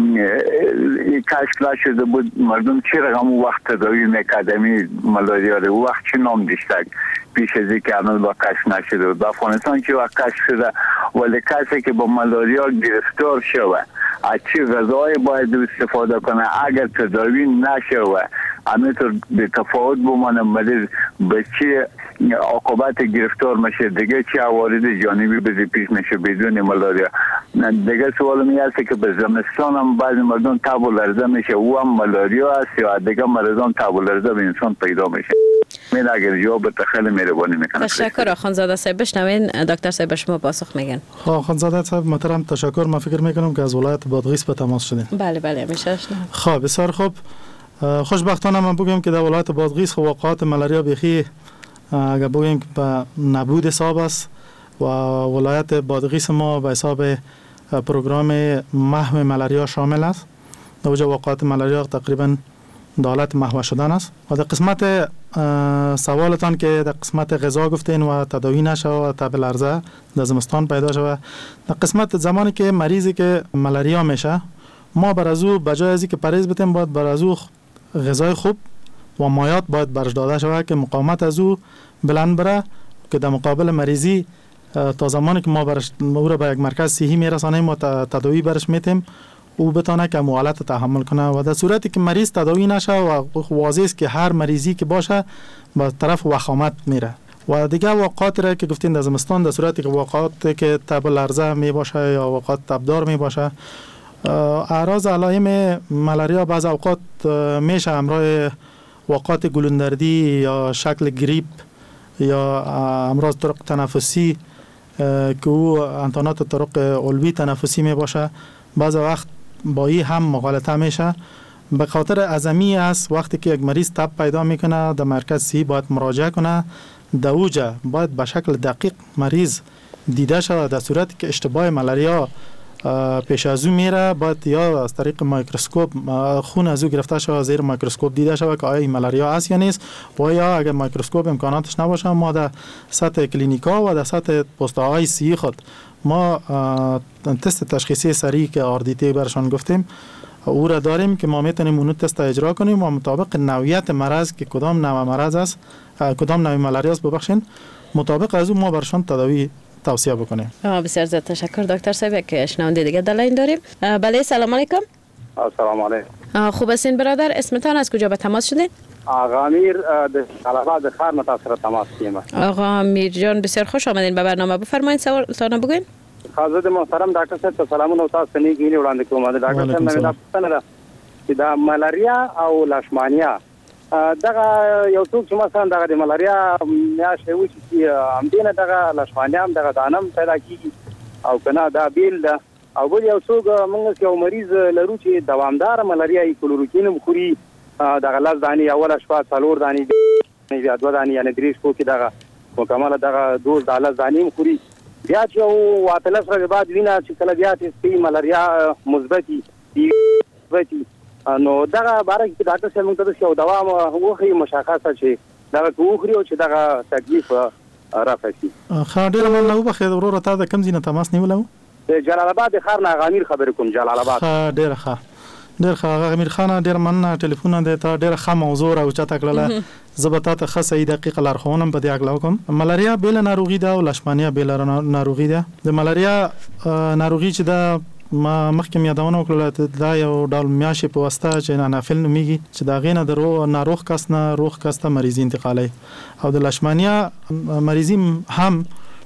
کشف نشده بود مردم چی رقم وقت تداوی میکردمی ملاریا رو وقت چی نام داشتک پیش از اینکه هنوز با کشف نشده بود. افغانستان چی وقت کشف شده ولی کسی که با ملاریا گرفتار شده از چی غذای باید استفاده کنه اگر تداوی نشوه همینطور به تفاوت بمانه مریض به چی عاقبت گرفتار میشه، دیگه چی عوارض جانبی بزی پیش میشه بدون ملاریا. دیگه سوال می هست که به زمستان هم بعضی مردم تب و لرزه میشه، او هم ملاریا است یا دیگه مردم تب و لرزه به انسان پیدا میشه؟ من اگر جواب خیلی مهربانی میکنم. تشکر آخوندزاده صاحب. بشنوین دکتر صاحب به شما پاسخ میگن. آخوندزاده صاحب محترم تشکر. من فکر میکنم که از ولایت بادغیس به تماس شدین. بله بله میشه. خب بسیار خوب. خوشبختانه من بگم که در ولایت بادغیس واقعات ملاریا بخی اگر بگیم که به نبود حساب است و ولایت بادغیس ما به حساب پروگرام محو ملاریا شامل است. در وجه واقعات ملاریا تقریبا دالت محو شدن است. و در قسمت سوالتان که در قسمت غذا گفتین و تداوی نشه و تب لرزه در زمستان پیدا شده، در قسمت زمانی که مریضی که ملاریا میشه ما بر از او بجای از اینکه پرهیز بتیم باید بر از او غذای خوب و مایات باید برش داده شود که مقاومت از او بلند بره که در مقابل مریضی تا زمانی که ما برش او را به یک مرکز صحی میرسانیم و تداوی برش میتیم او بتونه که حالت تحمل کنه. و در صورتی که مریض تداوی نشه و واضح است که هر مریضی که باشه به طرف وخامت میره. و دیگه واقعات را که گفتین در زمستان در صورتی که واقعات که تب لرزه می باشه یا واقعات تبدار می باشه، اعراض علائم ملاریا بعض اوقات میشه همراه واقعات گلوندردی یا شکل گریپ یا امراض طرق تنفسی که او انتانات طرق علوی تنفسی می باشه. بعض وقت با این هم مغالطه میشه. به خاطر عظمی است وقتی که یک مریض تب پیدا میکنه در مرکز صحی باید مراجعه کنه. در اوجه باید به شکل دقیق مریض دیده شود. در صورتی که اشتباه ملاریا پیش از او میره باید یا از طریق میکروسکوپ خون از او گرفته شود زیر میکروسکوپ دیده شود که آیا این ملاریا است یا نیست. و یا اگر میکروسکوپ امکاناتش نباشه ما در سطح کلینیکا و در سطح پست‌های صحی خود ما تست تشخیصی سریع که آر دی تی برشان گفتیم او را داریم که ما میتونیم اون تست اجرا کنیم و مطابق نوعیت مرض که کدام نوع مرض است کدام نوع ملاریا است ببخشید مطابق از اون ما برشان تداوی توصیه بکنیم. بسیار زیاد تشکر دکتر صاحب. یک شنونده دیگه در لاین داریم. بله سلام علیکم. سلام علیکم. خوب هستین برادر؟ اسمتان از کجا به تماس شدین؟ آقا امیر د خار متاثر تماس کیم. آقا امیر جان بسیار خوش آمدین به برنامه. بفرمایید سوالتان بگوین. حضرت محترم ډاکټر صاحب سلامونه او تاسو نه کینی وړاندې کوم. د ډاکټر صاحب نه دا پوښتنه ده چې دا ملاریا او لاشمانیا دغه یو څوک چې مثلا دغه د ملاریا میاشتې وشي چې همدینه دغه لاشمانیا هم دغه دانم پیدا کیږي او کنه دا بیل ده او بل یو څوک موږ یو مریض لرو چې دوامدار ملاریا ای کلوروکین مخوري دغه لاس دانی اول شپه څلور دانی بیا دوه دانی یعنی درې شپو کې دغه مکمل دغه دوز د لاس دانی مخوري بیا چې او اتلس ورځې بعد وینا چې کله بیا چې ملاریا مثبتي مثبتي نو دا باره کې ډاکټر صاحب موږ ته یو دوا وخی مشخصه چې دا کوخري او چې دا تکلیف رافقي خاډر من نو بخیر ورور ته د کم زینه تماس نیولو جلال آباد خار نه غامیر خبر کوم جلال آباد ډیر ښه ډیر ښه غامیر خان ډیر مننه ټلیفون دی ته ډیر ښه موضوع او چاته کړله زبتا ته خاصه دقیقه لارښوونه په دې اګلا کوم ملاریا بیل ناروغي ده او لشمانیا بیل ناروغي ده د ملاریا ناروغي چې دا ما مخکې یادونه وکړه دا یو ډول میاشې په واسطه چې انافیل نوميږي چې دا غینه د روغ ناروغ کس نه روغ کس ته مریض انتقالي او د لشمانیا مریضی هم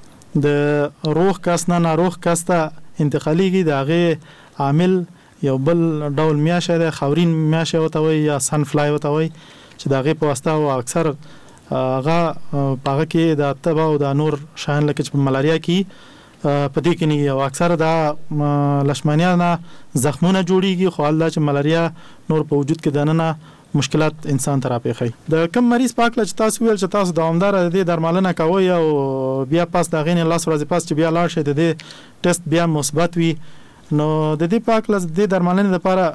د روغ کس نه ناروغ کس ته انتقاليږي دا غي عامل یو بل ډول میاشه ده خاورین میاشه وته وي یا سن فلای وته وي چې دا غي په واسطه او اکثر هغه پاغه کې د تبا او د نور شان لکه چې ملاریا کې په دې کې نه او اکثر دا لشمانیا نه زخمونه جوړیږي خو الله چې ملاریا نور په وجود کې دننه مشکلات انسان ته راپېخي د کم مریض پاک لچ تاسو ویل چې تاسو دوامدار دې درملنه کوي او بیا پاس دا غین الله ورځې پاس چې بیا لاړ شي د دې ټیسټ بیا مثبت وي نو د دې پاک لچ د درملنې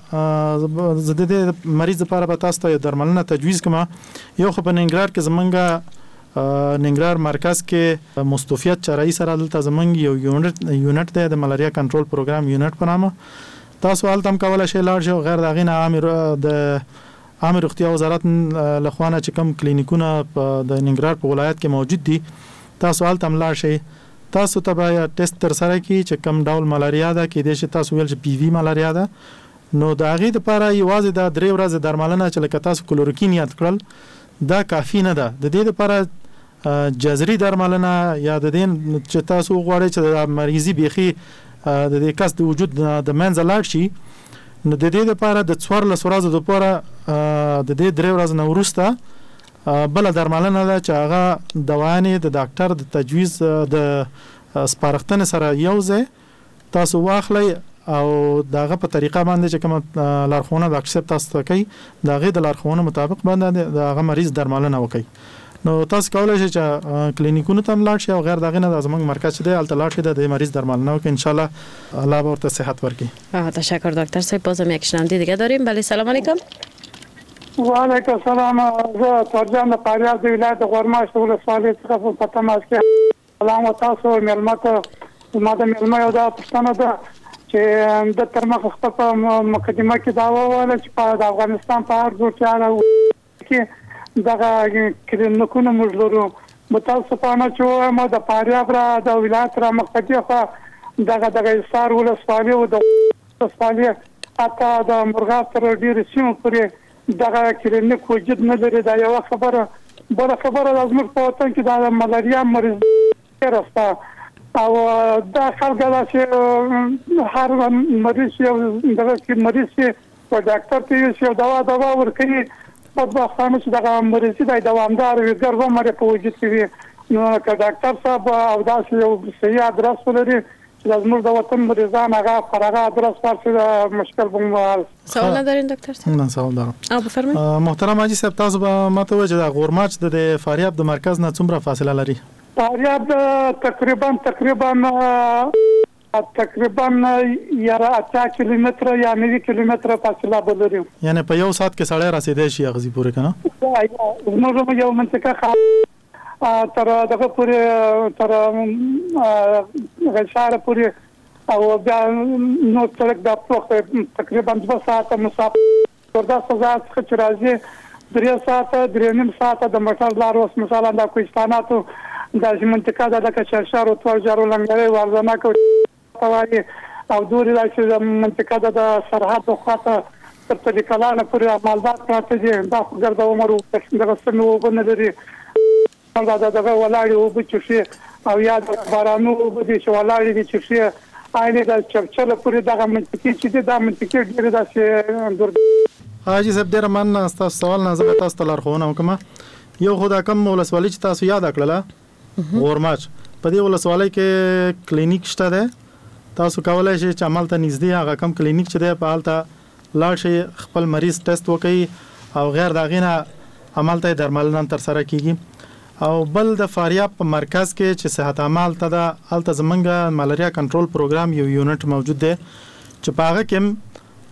لپاره د دې مریض لپاره به تاسو ته درملنه تجویز کما یو خو په ننګرهار کې زمونږه ننګرهار مرکز کې مستوفیت چرای سره دلته زمونږ یو یونټ یونټ دی د ملاریا کنټرول پروګرام یونټ په نامه تاسو حالت هم کولای شئ لاړ شئ غیر دغه نه عامر د عامه روغتیا وزارت لخوانه چې کوم کلینیکونه په د ننګرهار په ولایت کې موجود دي تاسو حالت هم لاړ شئ تاسو ته به ټیسټ تر سره کی چې کوم ډول ملاریا ده کې د شي تاسو ویل چې پی وی ملاریا ده نو دا غي د لپاره یوازې د درې ورځې درملنه چې لکه تاسو کلوروکین یاد کړل دا کافی نه ده د دې لپاره جذري درملنه یا د دین چې تاسو غواړئ چې د مریضي بيخي د دې کس د وجود د منځ لاړ شي نو د دې لپاره د څوار لسورازو د لپاره د دې درې ورځې نو وروسته بل درملنه ده چې هغه دوانې د ډاکټر د تجویز د سپارښتنې سره یوځای تاسو واخلئ او داغه په طریقه باندې چې کوم لارښوونه د اکسپټ تاسو ته کوي داغه د لارښوونه مطابق باندې داغه مریض درملنه وکړي نو تاسو کولای شئ چې کلینیکونو ته لاړ شئ او غیر دغه نه د زمونږ مرکز دی الته لاړ شئ د مریض درملنه وکړي ان شاء الله الله ورته صحت ورکړي تشکر دکتر صاحب بازم یک شنونده دیگه داریم بله سلام علیکم و علیکم السلام زه ترجمه فاریاب د ولایت غورماشت ولسوالۍ څخه په تماس کې سلام تاسو ملمت ما د ملمه یو دا پښتنه ده چې د ترمخ خپل په مقدمه کې دا وویل چې په افغانستان په هر ځای کې کې دغه کلینیکونه موږ لرو متاسفانه چې ما د فاریاب را د ولایت را مقصدی خو دغه دغه سار ولسوالۍ او د ولسوالۍ اته د مرغاب تر ډیر سیمه پورې دغه کلینیک وجود نه لري دا یو خبره بل خبره د موږ په وطن کې د ملاریا مریض راسته او دا خلک دا چې هر مریض یو دغه کې مریض په ډاکټر ته یو دوا دوا ورکړي په وختانو چې دغه مریض دی دوامدار وي ګرځو مری په وجود کې نو که ډاکټر صاحب او دا یو صحیح ادرس ولري چې زموږ د وطن مریضان هغه فرغه ادرس ورته مشکل بموال سوال ندارین دکتر صاحب نه سوال دارم او بفرمایئ محترم حاجی صاحب تاسو به ماته وجه د غورماچ د فاریاب د مرکز نه څومره فاصله لري فاریاب تقریبا تقریبا تقریبا یاره اته کیلومتر یا نوي کیلومتر فاصله بلري یعنی په یو سات کې سړی رسیدای شي غزي پورې کنه موږ یو منطقه تر دغه پورې تر غشاره پورې او بیا نو تر د پروګ تقریبا دوه ساعته مسافر وردا سزا څخه راځي درې ساعته درې نیم ساعته د موټر لار اوس مثلا د کوهستاناتو د منطقه د کشرشار او توجارو لنګري ورزنه کوي او دوري د منطقه د سرحد خواته تر دې کلانه پورې مالدار پراته دي دا ګرځاو عمر دغه سمو وبنه لري دا دغه ولاړی او بچشي او یاد بارانو وبدي چې ولاړی دي چې آینه د چرچل پورې دغه منطقه چې د منطقه ډیره داسې دور حاجی صاحب ډیر من تاسو سوال نه زه تاسو ته لارښوونه وکم یو خدای کم ولسوالۍ چې تاسو یاد کړله غورماچ په دې ولسوالۍ کې کلینیک شته ده تاسو کولای شئ چې عمل ته نږدې هغه کم کلینیک چې ده په حالت لاړ شئ خپل مریض ټیسټ وکړي او غیر داغینه عمل ته درملنه تر سره کیږي او بل د فاریاب په مرکز کې چې صحت عمل ته د الته زمنګ ملاریا کنټرول پروګرام یو یونټ موجود دی چې په هغه کې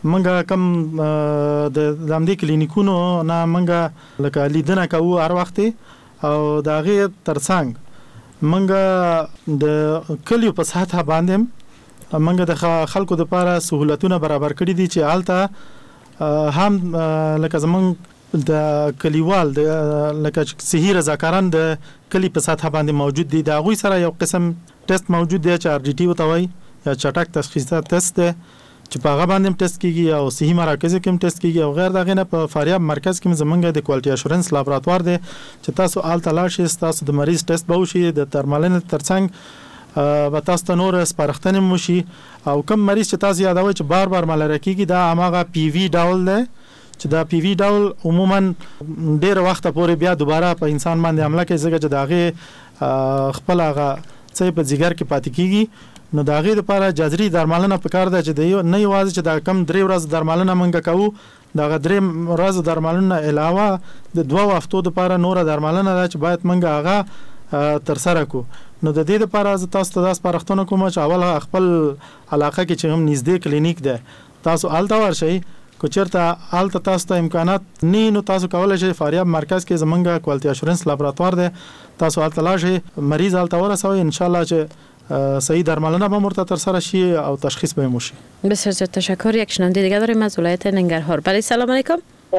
منګه کم د دامدې کلینیکونو نه منګه لکه لیدنه کوو هر وخت او دا غي ترڅنګ منګه د کلیو په ساحه باندې منګه د خلکو د لپاره سہولتونه برابر کړي دي چې حالته هم لکه زمون د کلیوال د لکه صحي رضاکاران د کلی په ساحه باندې موجود دي دا غوي سره یو قسم ټیسټ موجود دی چې ار ډي ټي وتوي یا چټک تشخیصات ټیسټ دی چې په هغه باندې ټیسټ کیږي او صحي مراکز کې هم ټیسټ کیږي او غیر دغه نه په فاریاب مرکز کې زمونږ د کوالټي اشورنس لابراتوار دی چې تاسو آل تلاش تاسو د مریض ټیسټ به وشي د ترمالین ترڅنګ به تاسو ته نور سپارښتنه موشي او کوم مریض چې تاسو یادوي چې بار بار ملاریا کیږي دا هغه پی وی ډول دی چې دا پی وی ډول عموما ډیر وخت پورې بیا دوباره په انسان باندې حمله کوي ځکه چې داغه خپل هغه څه په ځګر کې پاتې کیږي نو دا غي لپاره جذري درملنه پکار ده چې د نه یوازې چې دا کم درې ورځې درملنه منګه کوو دا درې ورځې درملنه علاوه د دوه هفتو لپاره نور درملنه ده چې باید منګه هغه تر سره کو نو د دې لپاره تاسو ته داس پرختونه کوم چې اول خپل علاقه کې چې هم نږدې کلینیک ده تاسو آلته ورشئ کو چیرته آلته تاسو ته امکانات نه نو تاسو کولای شئ فاریاب مرکز کې زمونږه کوالټي اشورنس لابراتوار ده تاسو آلته لاشئ مریض آلته ورسوي ان شاء الله چې صحیح درملنه به مرتب تر سره شي او تشخیص به موشي. بسیار زیاد تشکر. یک شنونده دیگه داریم از ولایت ننگرهار. بله سلام علیکم.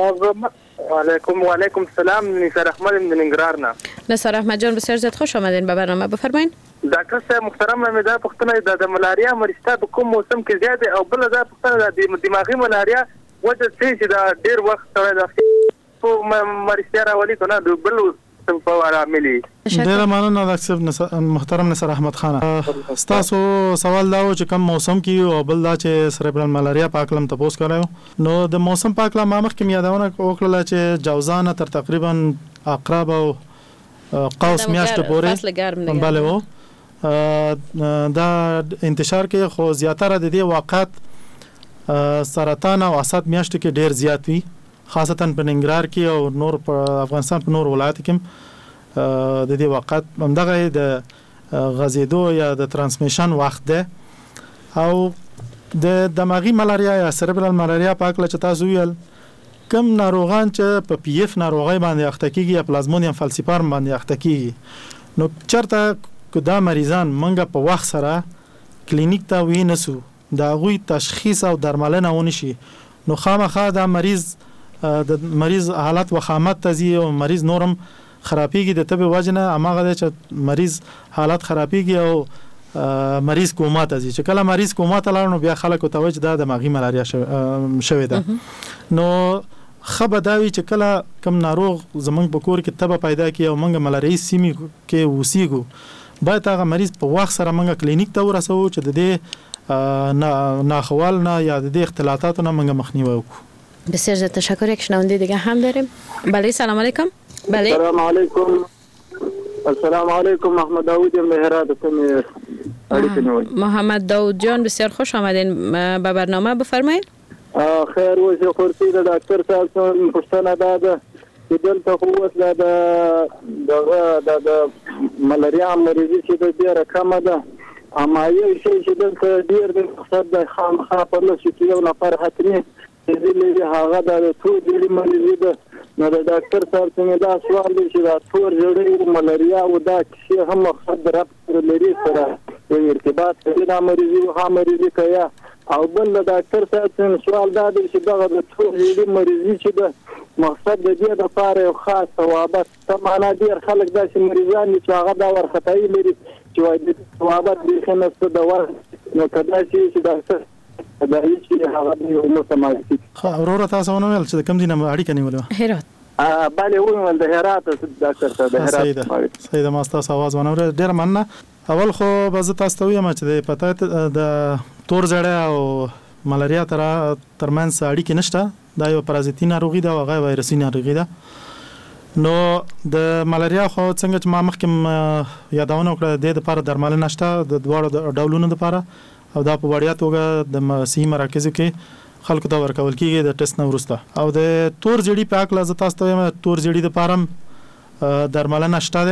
و علیکم و علیکم السلام. نصر احمد من ننگرهار نه. نصر احمد جان بسیار زیاد خوش آمدین به برنامه بفرمایید. ډاکټر صاحب محترم مې دا پوښتنه د ملاریا مریضه په کوم موسم کې زیاده او بل دا پوښتنه د دماغي ملاریا وجه څه چې دا ډیر وخت سره د په مریضه راولي کنه د بل په اړه ملي ډیر مننه ډاکټر محترم نصر احمد خان تاسو سوال دا و چې کوم موسم کې او بل دا چې سریبرال ملاریا پاکلم تاسو کړو نو د موسم پاکلم مامخ کې یادونه وکړه چې جوزان تر تقریبا اقرب او قوس میاشت پورې بله وو دا انتشار کې خو زیاتره د دې واقعات سرطان او اسد میاشت کې ډیر زیات وي خاصتا په ننګرهار کې او نور په افغانستان په نور ولایتو کې د دې واقعات همدغه د غزیدو یا د ترانسمیشن وخت ده او د دماغي ملاریا یا سریبرال ملاریا په اړه چې تاسو ویل کم ناروغان چې په پی اف ناروغي باندې اخته کیږي یا پلازمونیم فالسیپارم باندې اخته کیږي نو چرته کدا مریضان منګه په وخت سره کلینیک ته وینسو دا غوي تشخیص او درملنه ونشي نو خامخا دا مریض د مریض حالت وخامت تزي او مریض نورم خرابيږي د تبه وجنه اماغه چې مریض حالت خرابيږي او مریض کوما تزي چې کله مریض کوما ته لاړ نو بیا خلکو ته وجه د دماغي ملاریا شوي ده نو خبرداوي چې کله کم ناروغ زمنګ په کور کې تبه پیدا کی او منګه ملاریا سیمي کې وسیګو باید هغه مریض په وخت سره منګه کلینیک ته ورسو چې د دې ناخوال نه یا د اختلاطاتو نه منګه مخنیوي وکړو. بسیار زیاد تشکر. یک شنونده دیگه هم داریم. بله سلام علیکم. بله سلام علیکم. السلام علیکم. محمد داوود مهراد کوم اړیکه محمد داوود جان بسیار خوش آمدین به برنامه بفرمایید. خیر اوسه خورتي د ډاکټر صاحب څخه پوښتنه ده چې دلته خو اوس د د ملاریا مریضي چې د ډیره کمه ده اما یو شی چې دلته ډیر د مقصد د خامخا په لاسو کې یو نفر حتمي دې هغه د ټول دې مریضي ده نو د ډاکټر صاحب څنګه دا سوال دی چې دا ټول جوړې ملاریا او دا چې هم مقصد رابطه لري سره یو ارتباط لري د مریضي او هم مریضي کیا او بل د ډاکټر صاحب څنګه سوال دا دی چې دا د ټول دې مریضي چې ده مقصد د دې لپاره یو خاص ثوابت ته معنا ډیر خلک دا چې مریضان چې هغه دا ورختای لري چې وايي د ثوابت د خنث د ور نو کدا چې ډاکټر دا هیڅ هغه د نو سماجي خو اورور تاسو نو ول چې کوم دینه اړیکه نیولې هرات ا باندې ول د هرات ډاکټر صاحب د هرات سید ماستا आवाज ونه ډیر مننه اول خو به تاسو ته وایم چې د پته د تور زړه او ملاریا تر ترمنځ اړیکه نشته دا یو پرازیتي ناروغي ده او غیر وایرسي ناروغي ده نو د ملاریا خو څنګه چې ما مخکې یادونه وکړه د لپاره درمل نشته د دوه ډولونو لپاره او دا په وړیا توګه د صحي مراکزو کې خلکو ته ورکول کیږي د ټیسټ نه وروسته او د تور جړی په اکل ز تاسو ته تور جړی د پارم درمل نشته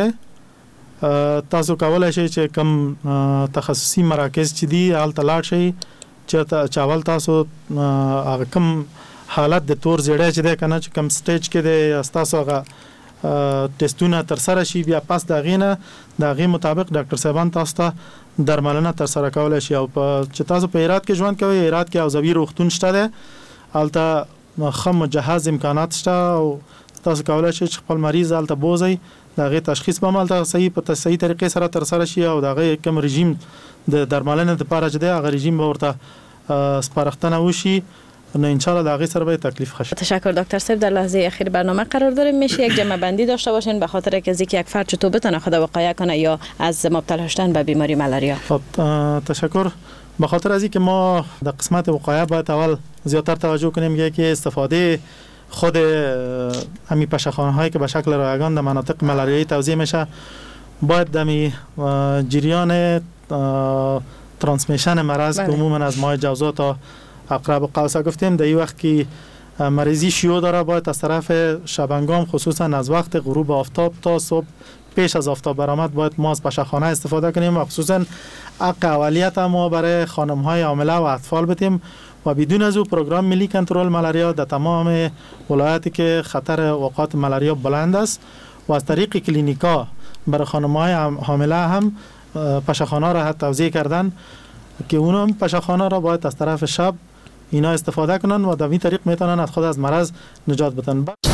ده تاسو کولای شئ چې کم تخصصي مراکز چې دي آل تلاړ شي چې چاول تاسو هغه کم حالت د تور زیړی چې دی کنه چې کم سټیج کې دی تاسو هغه ټیسټونه تر سره شي بیا پس د غینه د غي مطابق ډاکټر صاحبان تاسو ته درملنه تر سره کولای شي او چې تاسو په هرات کې ژوند کوئ هرات کې او زوی روغتون شته دی البته خو مجهز امکانات شته او تاسو کولای شئ خپل مریض البته بوزي دغه تشخیص به مالته صحیح په صحیح طریقې سره تر سره شي او دغه کوم رژیم د درملنې لپاره چې دی هغه رژیم به ورته سپارښتنه وشي نه ان شاء الله دغه سره به تکلیف خشه. تشکر دکتر صاحب. در لحظه اخیر برنامه قرار داریم، میشه یک جمع بندی داشته باشین به خاطر که از یک فرد چطور بتونه خود وقایه کنه یا از مبتلا شدن به بیماری ملاریا. خب تشکر. به خاطر از اینکه ما در قسمت وقایه باید اول زیاتر توجه کنیم که استفاده خود همین پشه‌خانه هایی که به شکل رایگان در مناطق ملاریایی توزیع میشه باید دمی جریان ترانسمیشن مرض که عموما از ماه جوزا تا عقرب قوسه گفتیم در این وقت که مریضی شیوع داره باید از طرف شبانگام خصوصا از وقت غروب آفتاب تا صبح پیش از آفتاب برآمد باید ما از پشه‌خانه استفاده کنیم و خصوصا حق اولیت ما برای خانم های حامله و اطفال بدیم و بدون از او پروگرام ملی کنترل ملاریا در تمام ولایاتی که خطر وقوع ملاریا بلند است و از طریق کلینیکا برای خانم های حامله هم پشه‌خانه را توزیع کردن که اونا هم پشه‌خانه را باید از طرف شب اینا استفاده کنن و در این طریق میتونن از خود از مرض نجات بدن.